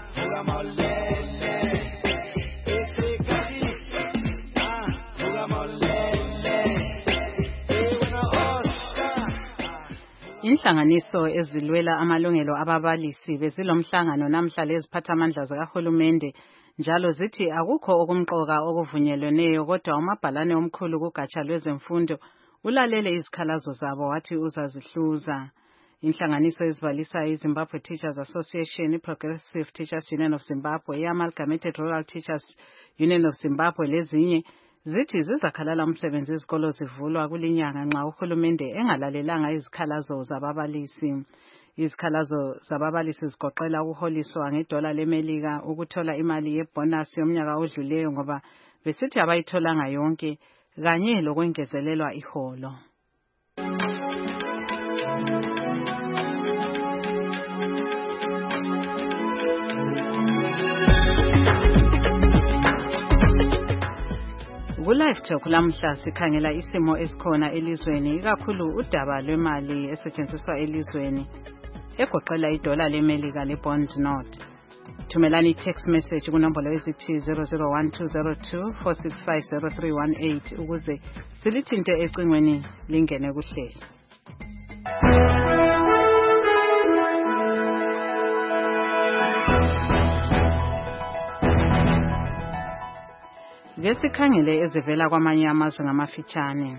S2: Inhlanganiso ezilwela amalungelo ababalisi bezilomhlangano namhla leziphathamandla zikahulumende njalo zithi akukho okumqoka okuvunyelweneyo kodwa umabhalane omkhulu kugatsha lwezemfundo ulalele izikhalazo zabo wathi uzazihluza. Inhlanganiso ezibalisa iZimbabwe Teachers Association, Progressive Teachers Union of Zimbabwe, i-Amalgamated Rural Teachers Union of Zimbabwe lezinye zithi zizakhalala umsebenzi izikolo zivulwa kulinyanga nxa uhulumende engalalelanga izikhalazo zababalisi. Izikhalazo zababalisi zigoqela ukuholiswa ngedola lemelika, ukuthola imali yebonus yomnyaka odluleyo ngoba besithi abayitholanga yonke kanye lokwengezelelwa iholo. Ku-Live Talk lamhla sikhangela isimo esikhona elizweni ikakhulu udaba lwemali esetshenziswa elizweni egoqela idola lemelika lebond note. Thumelani i-text message kunombolo ezithi zero zero one two zero two four six five zero three one eight ukuze silithinte ecingweni lingene kuhlelo. Ngesikhangele ezivela kwamanye amazwe ngamafitshane.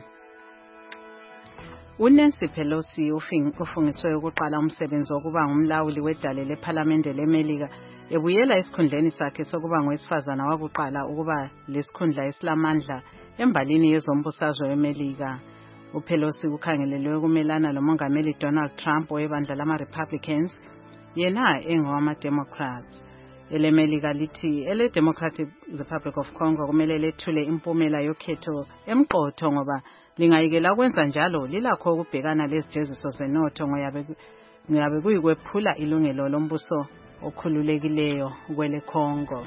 S2: uNancy Pelosi ufungiswe ukuqala umsebenzi wokuba ngumlawuli wedale lePhalamende leMelika ebuyela esikhundleni sakhe sokuba ngowesifazana wakuqala ukuba lesikhundla esilamandla embalini yezombusazwe weMelika. uPelosi ukhangelelwe ukumelana lomongameli Donald Trump webandla lama-Republicans yena engowama-Democrats. elemelika lithi ele Democratic Republic of Congo kumele lethule impumela yokhetho emqotho ngoba lingayikela ukwenza njalo lilakho ukubhekana lezijeziso zenotho ngoyabe kuyikwephula ilungelo lombuso okhululekileyo kwele Congo.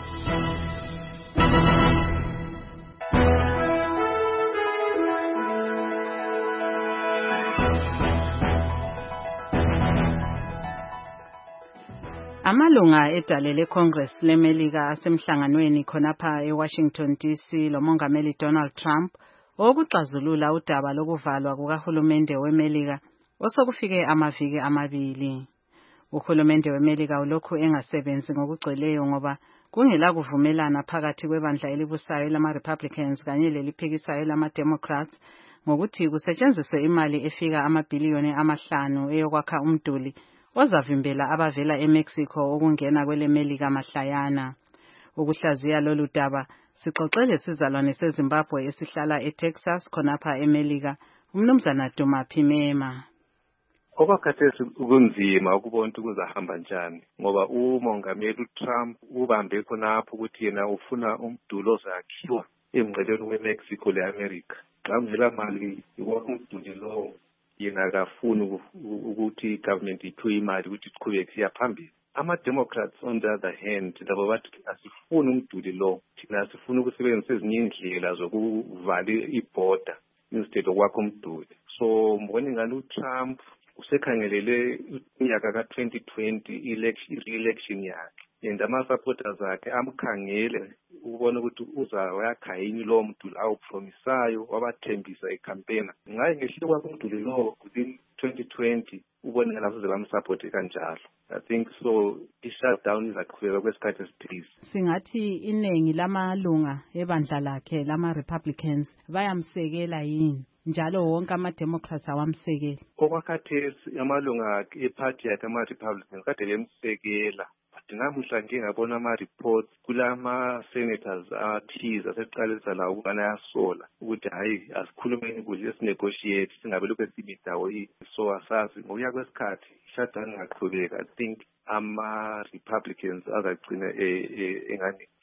S2: Amalunga edale leCongress leMelika asemhlanganweni khonapha eWashington D C lomongameli Donald Trump okuxazulula udaba lokuvalwa kukahulumende weMelika osokufike amaviki amabili. Uhulumende weMelika ulokhu engasebenzi ngokugcweleyo ngoba kungela kuvumelana phakathi kwebandla elibusayo lama-Republicans kanye leliphikisayo lama-Democrats ngokuthi kusetshenziswe imali efika amabhiliyoni amahlanu eyokwakha umduli ozavimbela abavela eMexico ukungena kwelemelika mahlayana. Ukuhlaziya lolu daba sixoxele sizalwane seZimbabwe esihlala eTexas khonapha eMelika umnumzana Duma Phimema.
S22: Okwakhathesi kunzima ukubona ukuthi kuzahamba njani ngoba umongameli uTrump ubambe khonapho ukuthi yena ufuna umdulo ozakhiwa emngceleni weMexico leAmerica. Xa kungela mali iwakho umduli lowo yena akafuni ukuthi igovernment iphiwe imali ukuthi iqhubeke siya phambili. Ama-Democrats on the other hand labo bathi asifuni umduli lo, thina asifuni ukusebenzisa ezinye indlela zokuvala ibhoda instead okwakho umduli. So mbona ingani uTrump usekhangelele unyaka ka twenty twenty election re-election yakhe and ama-supporters akhe amkhangele ukubona ukuthi uzawakha yini lowo mduli awupromisayo wabathembisa ecampaign. Ngaye ngehlelo kwakho umduli lowo within twenty twenty ubone lapho zebamsupport kanjalo. I think so i-shutdown izaqhubeka kwesikhathi esithize.
S2: Singathi iningi lamalunga ebandla lakhe lama-Republicans bayamsekela yini njalo wonke ama-Democrats awamsekeli.
S22: Okwakhathesi amalunga ephathi yakhe ama-Republicans kade bemsekela. Namuhla nje ngabona ama-reports kulama-senators athize aseqalisa la ukubana yasola ukuthi hayi asikhulumeni kuhle sinegotiate singabe lokho simidawo yini. So asazi ngokuya kwesikhathi shutdown ingaqhubeka. I think ama-Republicans azagcina engani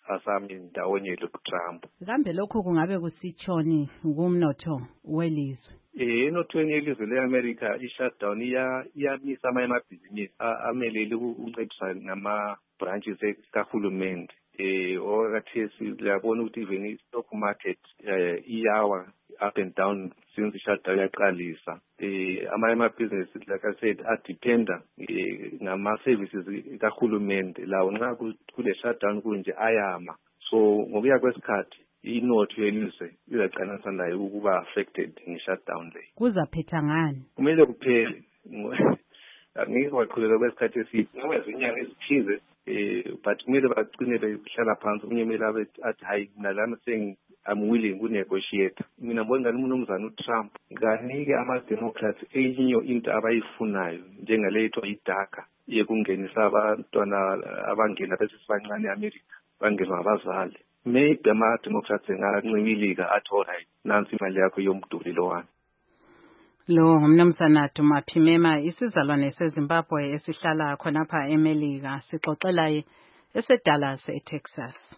S22: asami ndawonye lokuTrump.
S2: Kambe lokho kungabe kusitshoni kumnotho welizwe?
S22: Eh enothweni yelizwe leAmerica i-shutdown iya iyamisa amanye amabhizinisi amelele ukuncedisa ngama branches kahulumende. Eh okathesi uyabona ukuthi even i-stock market iyawa up and down since i-shutdown yaqalisa. Eh amanye amabhizinisi like I said adependa ngama services kahulumende lawo nxa kule shutdown kunje ayama. So ngokuya kwesikhathi inotho yelizwe izaqanisa nayo ukuba affected nge-shutdown le.
S2: Kuzaphetha ngani?
S22: Kumele kuphele. Angeke waqhubeka kwesikhathi eside. Ngoba izinyanga ezithize eh but kumele bagcine behlala phansi umunye kumele abe athi hayi nalami sengi I'm willing to negotiate. Mina ngibona ngani umnumzana uTrump nganike ama-Democrats eyinye into abayifunayo njengale ethiwa iDACA yekungenisa abantwana abangena bese sibancane eAmerica bangenwa abazali. Maybe ama-Democrats engancibilika athi alright nansi imali yakho yomduli lowani.
S2: Lo ngumnumzana Dumaphimema isizalwane seZimbabwe esihlala khonapha eMelika sixoxela eseDallas eTexas.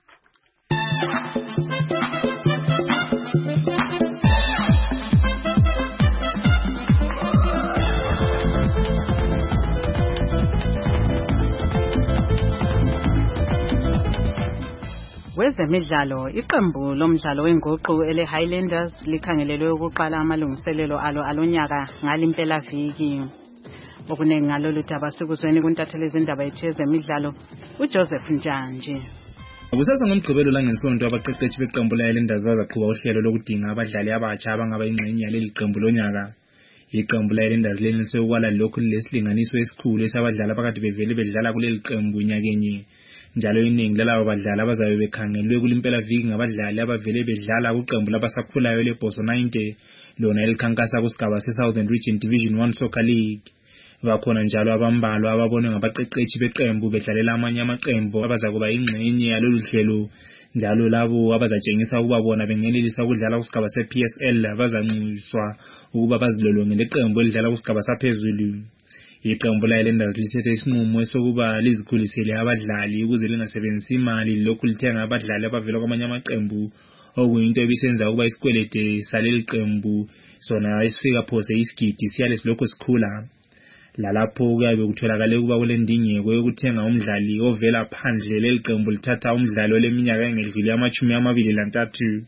S2: Wezemidlalo iqembu lomdlalo wenguqu ele Highlanders likhangelelwe ukuqala amalungiselelo alo alonyaka ngalimpela viki. Okuningi ngalolu daba sikuzweni kuntatheli izindaba ethu yezemidlalo uJoseph Njanje.
S10: Kusasa ngomgqibelo la ngesonto abaqeqeshi beqembu leHighlanders bazaqhuba uhlelo lokudinga abadlali abatsha abangaba ingxenye yaleli qembu lonyaka. Iqembu leHighlanders lenelise ukwala lokhu lesilinganiso esikhulu esabadlali abakade bevele bedlala kuleli qembu nyakenye. Njalo iningi lalabo badlali abazabe bekhangelwe kulimpela viki ngabadlali abavele bedlala kuqembu labasakhulayo leBoso ninety lona elikhankasa kusigaba seSouthern Region Division one Soccer League. Bakhona njalo abambalwa ababonwe ngabaqeqeshi beqembu bedlalela amanye amaqembu abazakuba ingxenye yalolu hlelo. Njalo labo abazatshengisa ukuba bona bengenelisa ukudlala kusigaba seP S L abazanxuswa ukuba bazilolonge leqembu elidlala kusigaba saphezulu. Iqembu leHighlanders lithethe isinqumo sokuba lizikhulisele abadlali ukuze lingasebenzisi imali lokhu lithenga abadlali abavela kwamanye amaqembu okuyinto ebisenza ukuba isikwelede saleli qembu sona esifika phose isigidi siyale silokho sikhula. Lalapho kuyabe kutholakala ukuba kulendingeko yokuthenga umdlali ovela phandle leli qembu lithatha umdlali oleminyaka engedluli amachumi amabili lantathu.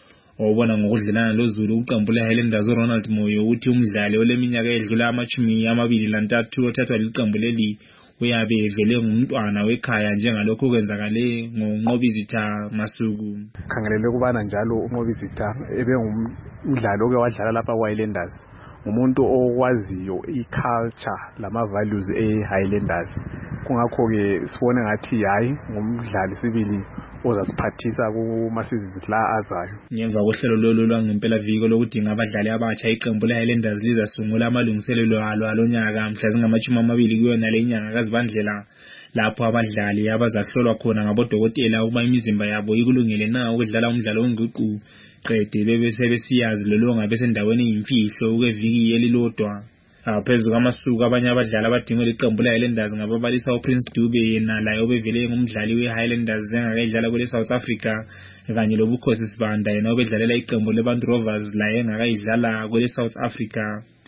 S10: Obona ngokudlelana loZulu uqembu leHighlanders uRonald Moyo uthi umdlali oleminyaka edlula amachumi amabili lantathu othathwa liqembu leli uyabe evele ngumntwana wekhaya njengalokho kwenzakale ngoNqobizitha Masuku.
S11: Khangelelwe kubana njalo uNqobizitha ebe ngumdlali oke wadlala lapha kwaHighlanders umuntu okwaziyo iculture lama values eHighlanders. Kungakho ke sibone ngathi hayi ngumdlali sibili ozasiphathisa kuma seasons la azayo.
S10: Ngemva kohlelo lolu lwangempela viki lokudinga abadlali abatsha iqembu leHighlanders lizasungula amalungiselelo alo alonyaka mhla zingamachumi amabili kuyona le nyanga kaZibandlela lapho abadlali abazahlolwa khona ngabodokotela ukuba imizimba yabo ikulungele na ukudlala umdlalo wenguqu. Qede bebe sebesiyazi lolonga besendaweni yimfihlo ukeviki elilodwa. Phezulu kwamasuku abanye abadlali abadingwe liqembu leHighlanders ngababalisa uPrince Dube yena laye obevele ngumdlali weHighlanders engakadlala kule South Africa kanye loBukhosi Sibanda yena obedlalela iqembu leBantu Rovers laye engakadlala kule South Africa.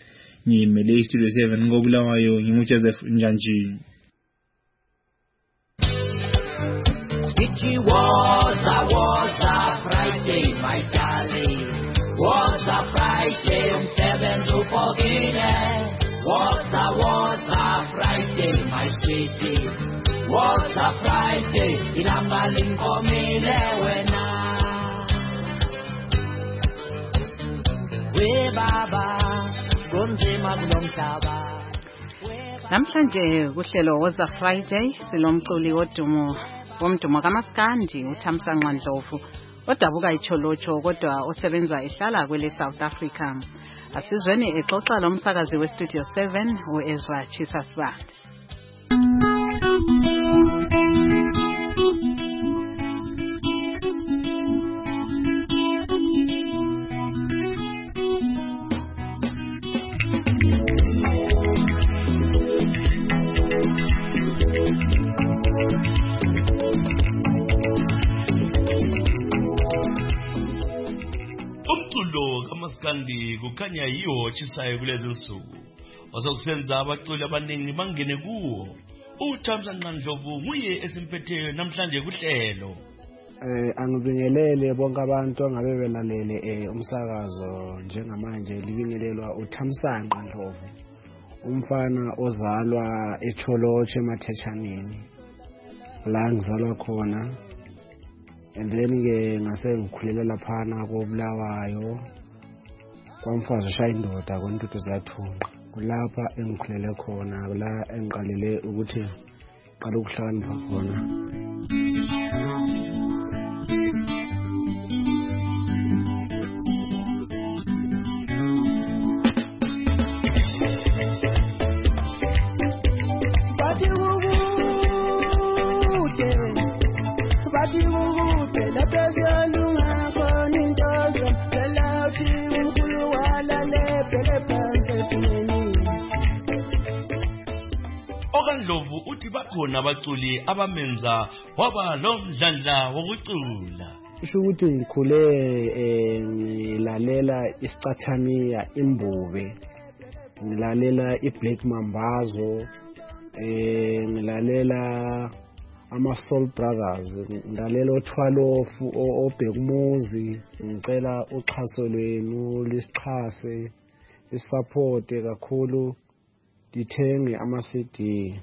S10: Ngimele iStudio seven ngobulawayo nginguJoseph Njanji.
S13: It was a was a Friday, my darling. Was a Friday, I'm seven to fourteen. Was a was a Friday, my sweetie. Was a Friday, in a malin for me, Lewena. We baba, gonze maglong taba.
S2: Namhlanje kuhlelo woza Friday silomculi wodumo womdumo kaMaskandi uThamsanqa Ndlovu odabuka iCholocho kodwa osebenza ehlala kwele South Africa. Asizweni exoxa lomsakazi weStudio seven uEzra Chisasibanda.
S1: maskandi kukhanya yiwo chisayo kulezi nsuku osokusenza abaculi abaningi bangene kuwo. uThamsanqa Ndlovu nguye esimphetheyo namhlanje kuhlelo.
S9: Eh angibingelele bonke abantu angabe belalele eh umsakazo njengamanje libingelelwa uThamsanqa Ndlovu, umfana ozalwa eCholoche eMathechaneni la ngizalwa khona, and then ke ngase ngikhulela laphana koBulawayo kwamfazi ushaya indoda koNtuthu zathunqa. Kulapha engikhulele khona, la engiqalele ukuthi qala ukuhlakanipha khona.
S1: Ndlovu uthi bakhona abaculi abamenza waba lo mdlandla wokucula.
S9: Kusho ukuthi ngikhule eh ngilalela isicathamiya Imbube, ngilalela iBlack Mambazo, eh ngilalela ama Soul Brothers, ngilalela oThwalofu oBhekumuzi. Ngicela uxhaso lwenu lisixhase, isupport kakhulu, dithenge ama C D.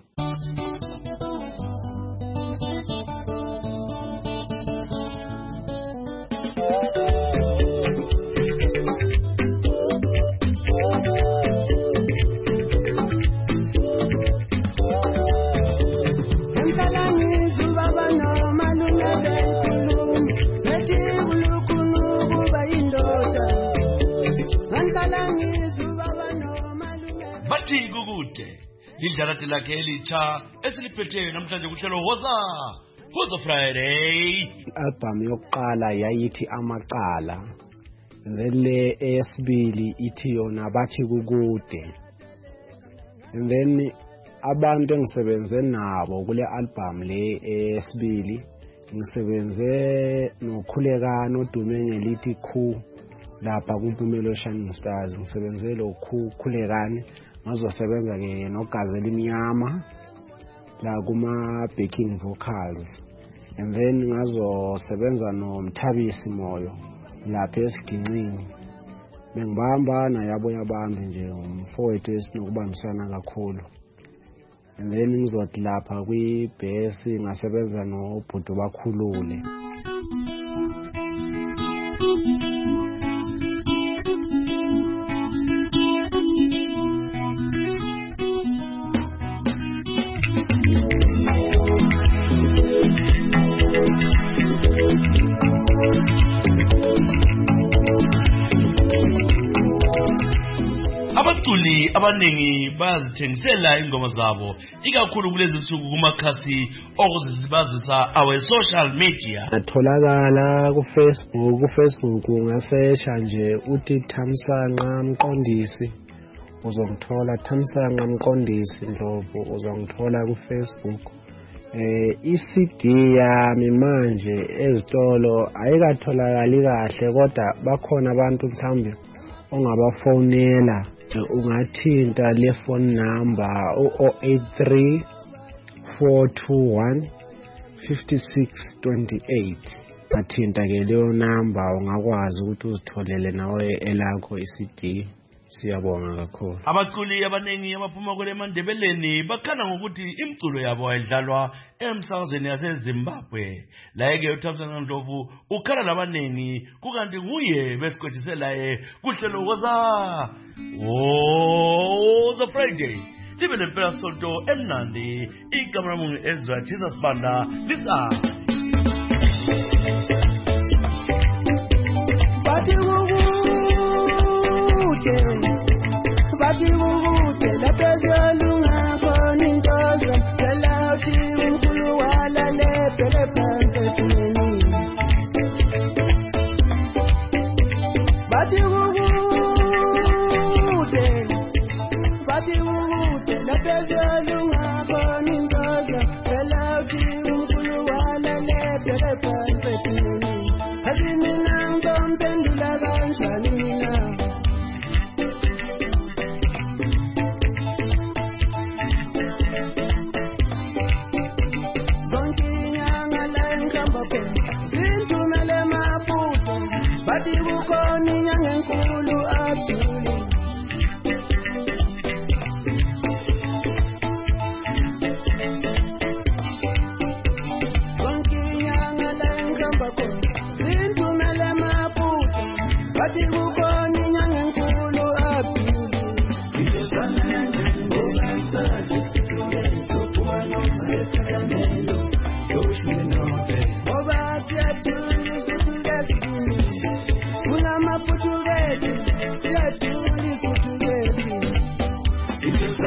S1: Bathi kukude lidlala lakhe elitsha esiliphetheyo namhlanje kuhlelo Woza Woza Friday.
S9: Album yokuqala yayithi Amacala, then le eyesibili ithi yona Bathi kukude. And then abantu engisebenze nabo kule album le eyesibili ngisebenze noKhulekani odume ngelithi Khu lapha kuMpumelo Shining Stars. Ngisebenze lo Khu Khulekani, ngazosebenza ke noGazelle Mnyama la kuma backing vocals, and then ngazosebenza noMthabisi Moyo lapha esiginqini. Bengibamba nayabo yabantu nje umfowethu esinokubambisana kakhulu. And then ngizothi lapha kwi-bass ngasebenza noBhudu Bakhulule.
S1: Abaculi abaningi bazithengisela ingoma zabo ikakhulu kulezi nsuku kumakhasi okuzibazisa awe social media.
S9: Atholakala ku Facebook, ku Facebook ungasearcha nje uthi Thamsanqa Mqondisi uzongithola, Thamsanqa Mqondisi Ndlovu uzongithola ku Facebook. Eh i-C D yami manje ezitolo ayikatholakali kahle, kodwa bakhona abantu mhlawumbe ongabafonela. Ungathinta le phone number zero eight three four two one five six two eight. Athinta ke leyo number ungakwazi ukuthi uzitholele nawe elakho i-C D. Siyabonga kakhulu.
S1: Abaculi abaningi abaphuma kule Mandebeleni bakhala ngokuthi imculo yabo ayidlalwa emsakazweni yaseZimbabwe. La-ke uThamsanqa Ndlovu ukhala labanengi kukanti nguye besikwethiselaye kuhlelo Woza Woza Friday. Libe lempela sonto emnandi. Igama lami Ezra Jesus Banda lisa.
S13: Bathi Bathi kukude lapha ziyalunga khona intozo phela uthi uNkulunkulu walale phela phansi ethuneni. Bathi kukude Bathi kukude lapha ziyalunga khona intozo phela uthi uNkulunkulu walale phela phansi ethuneni. Athi mina ngizomphendula kanjani mina?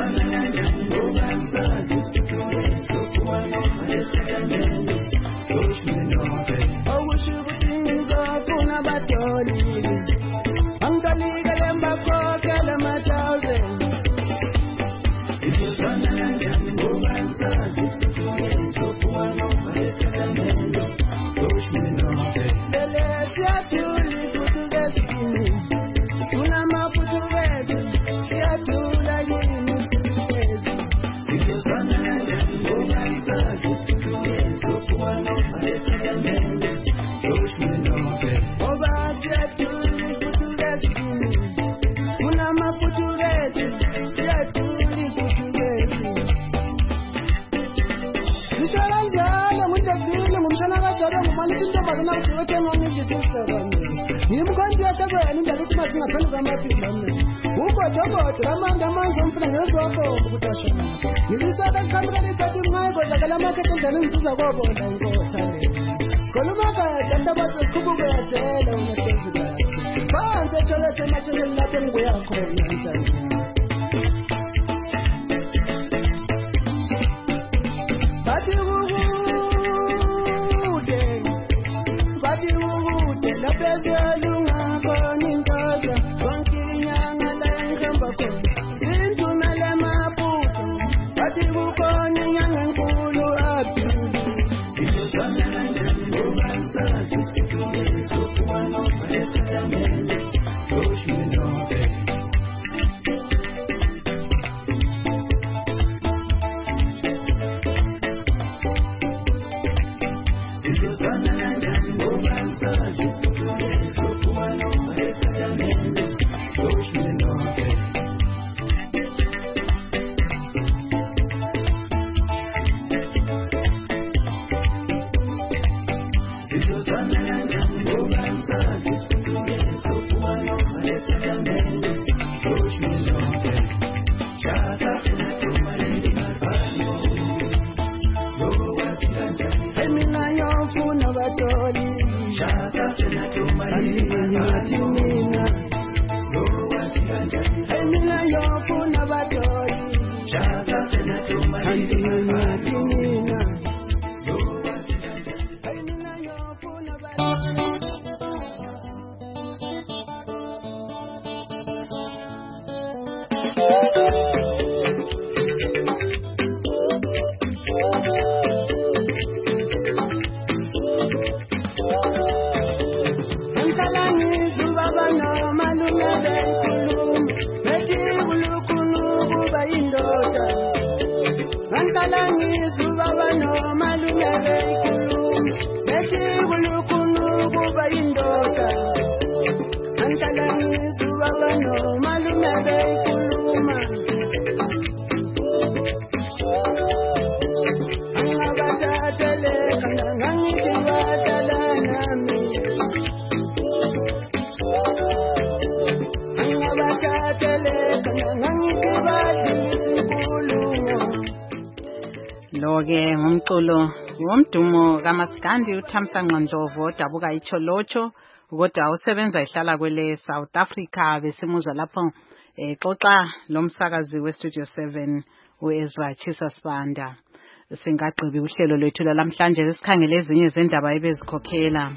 S2: Lo-ke ngumculo womdumo kaMaskandi uThamsanqa Ndlovu odabuka iCholocho kodwa usebenza ehlala kwele South Africa. Besimuzwa lapho exoxa lomsakazi weStudio seven uEzra Chisa Sibanda. Singagqibi uhlelo lwethu lamhlanje sikhangele ezinye zendaba ebezikhokhela.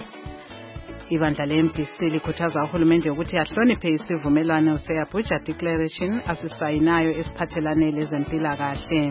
S2: Ibandla le-M D C likhuthaza uhulumende ukuthi ahloniphe isivumelwano se-Abuja Declaration asisayinayo esiphathelane lezempilakahle.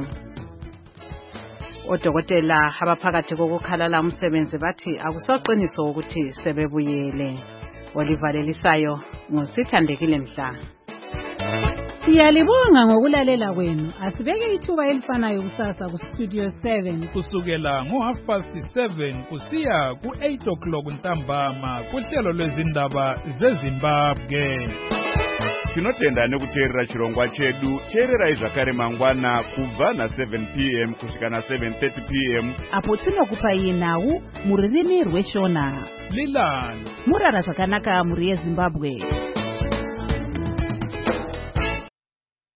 S2: Odokotela abaphakathi kokukhalala umsebenzi bathi akusoqiniso ukuthi sebebuyele. Olivalelisayo ngosithandekile mhla.
S7: Siyalibonga ngokulalela kwenu. Asibeke ithuba elifanayo kusasa ku Studio seven
S17: kusukela ngo half past seven kusiya ku eight o'clock ntambama kuhlelo lwezindaba zeZimbabwe.
S3: Tinotenda nekuteerera chirongwa chedu. Teererai zvakare mangwana kubva na seven p m kusvika na seven thirty p m
S12: apo tinokupai nhau mururimi rweshona.
S17: Lilani
S12: murara zvakanaka muri yeZimbabwe.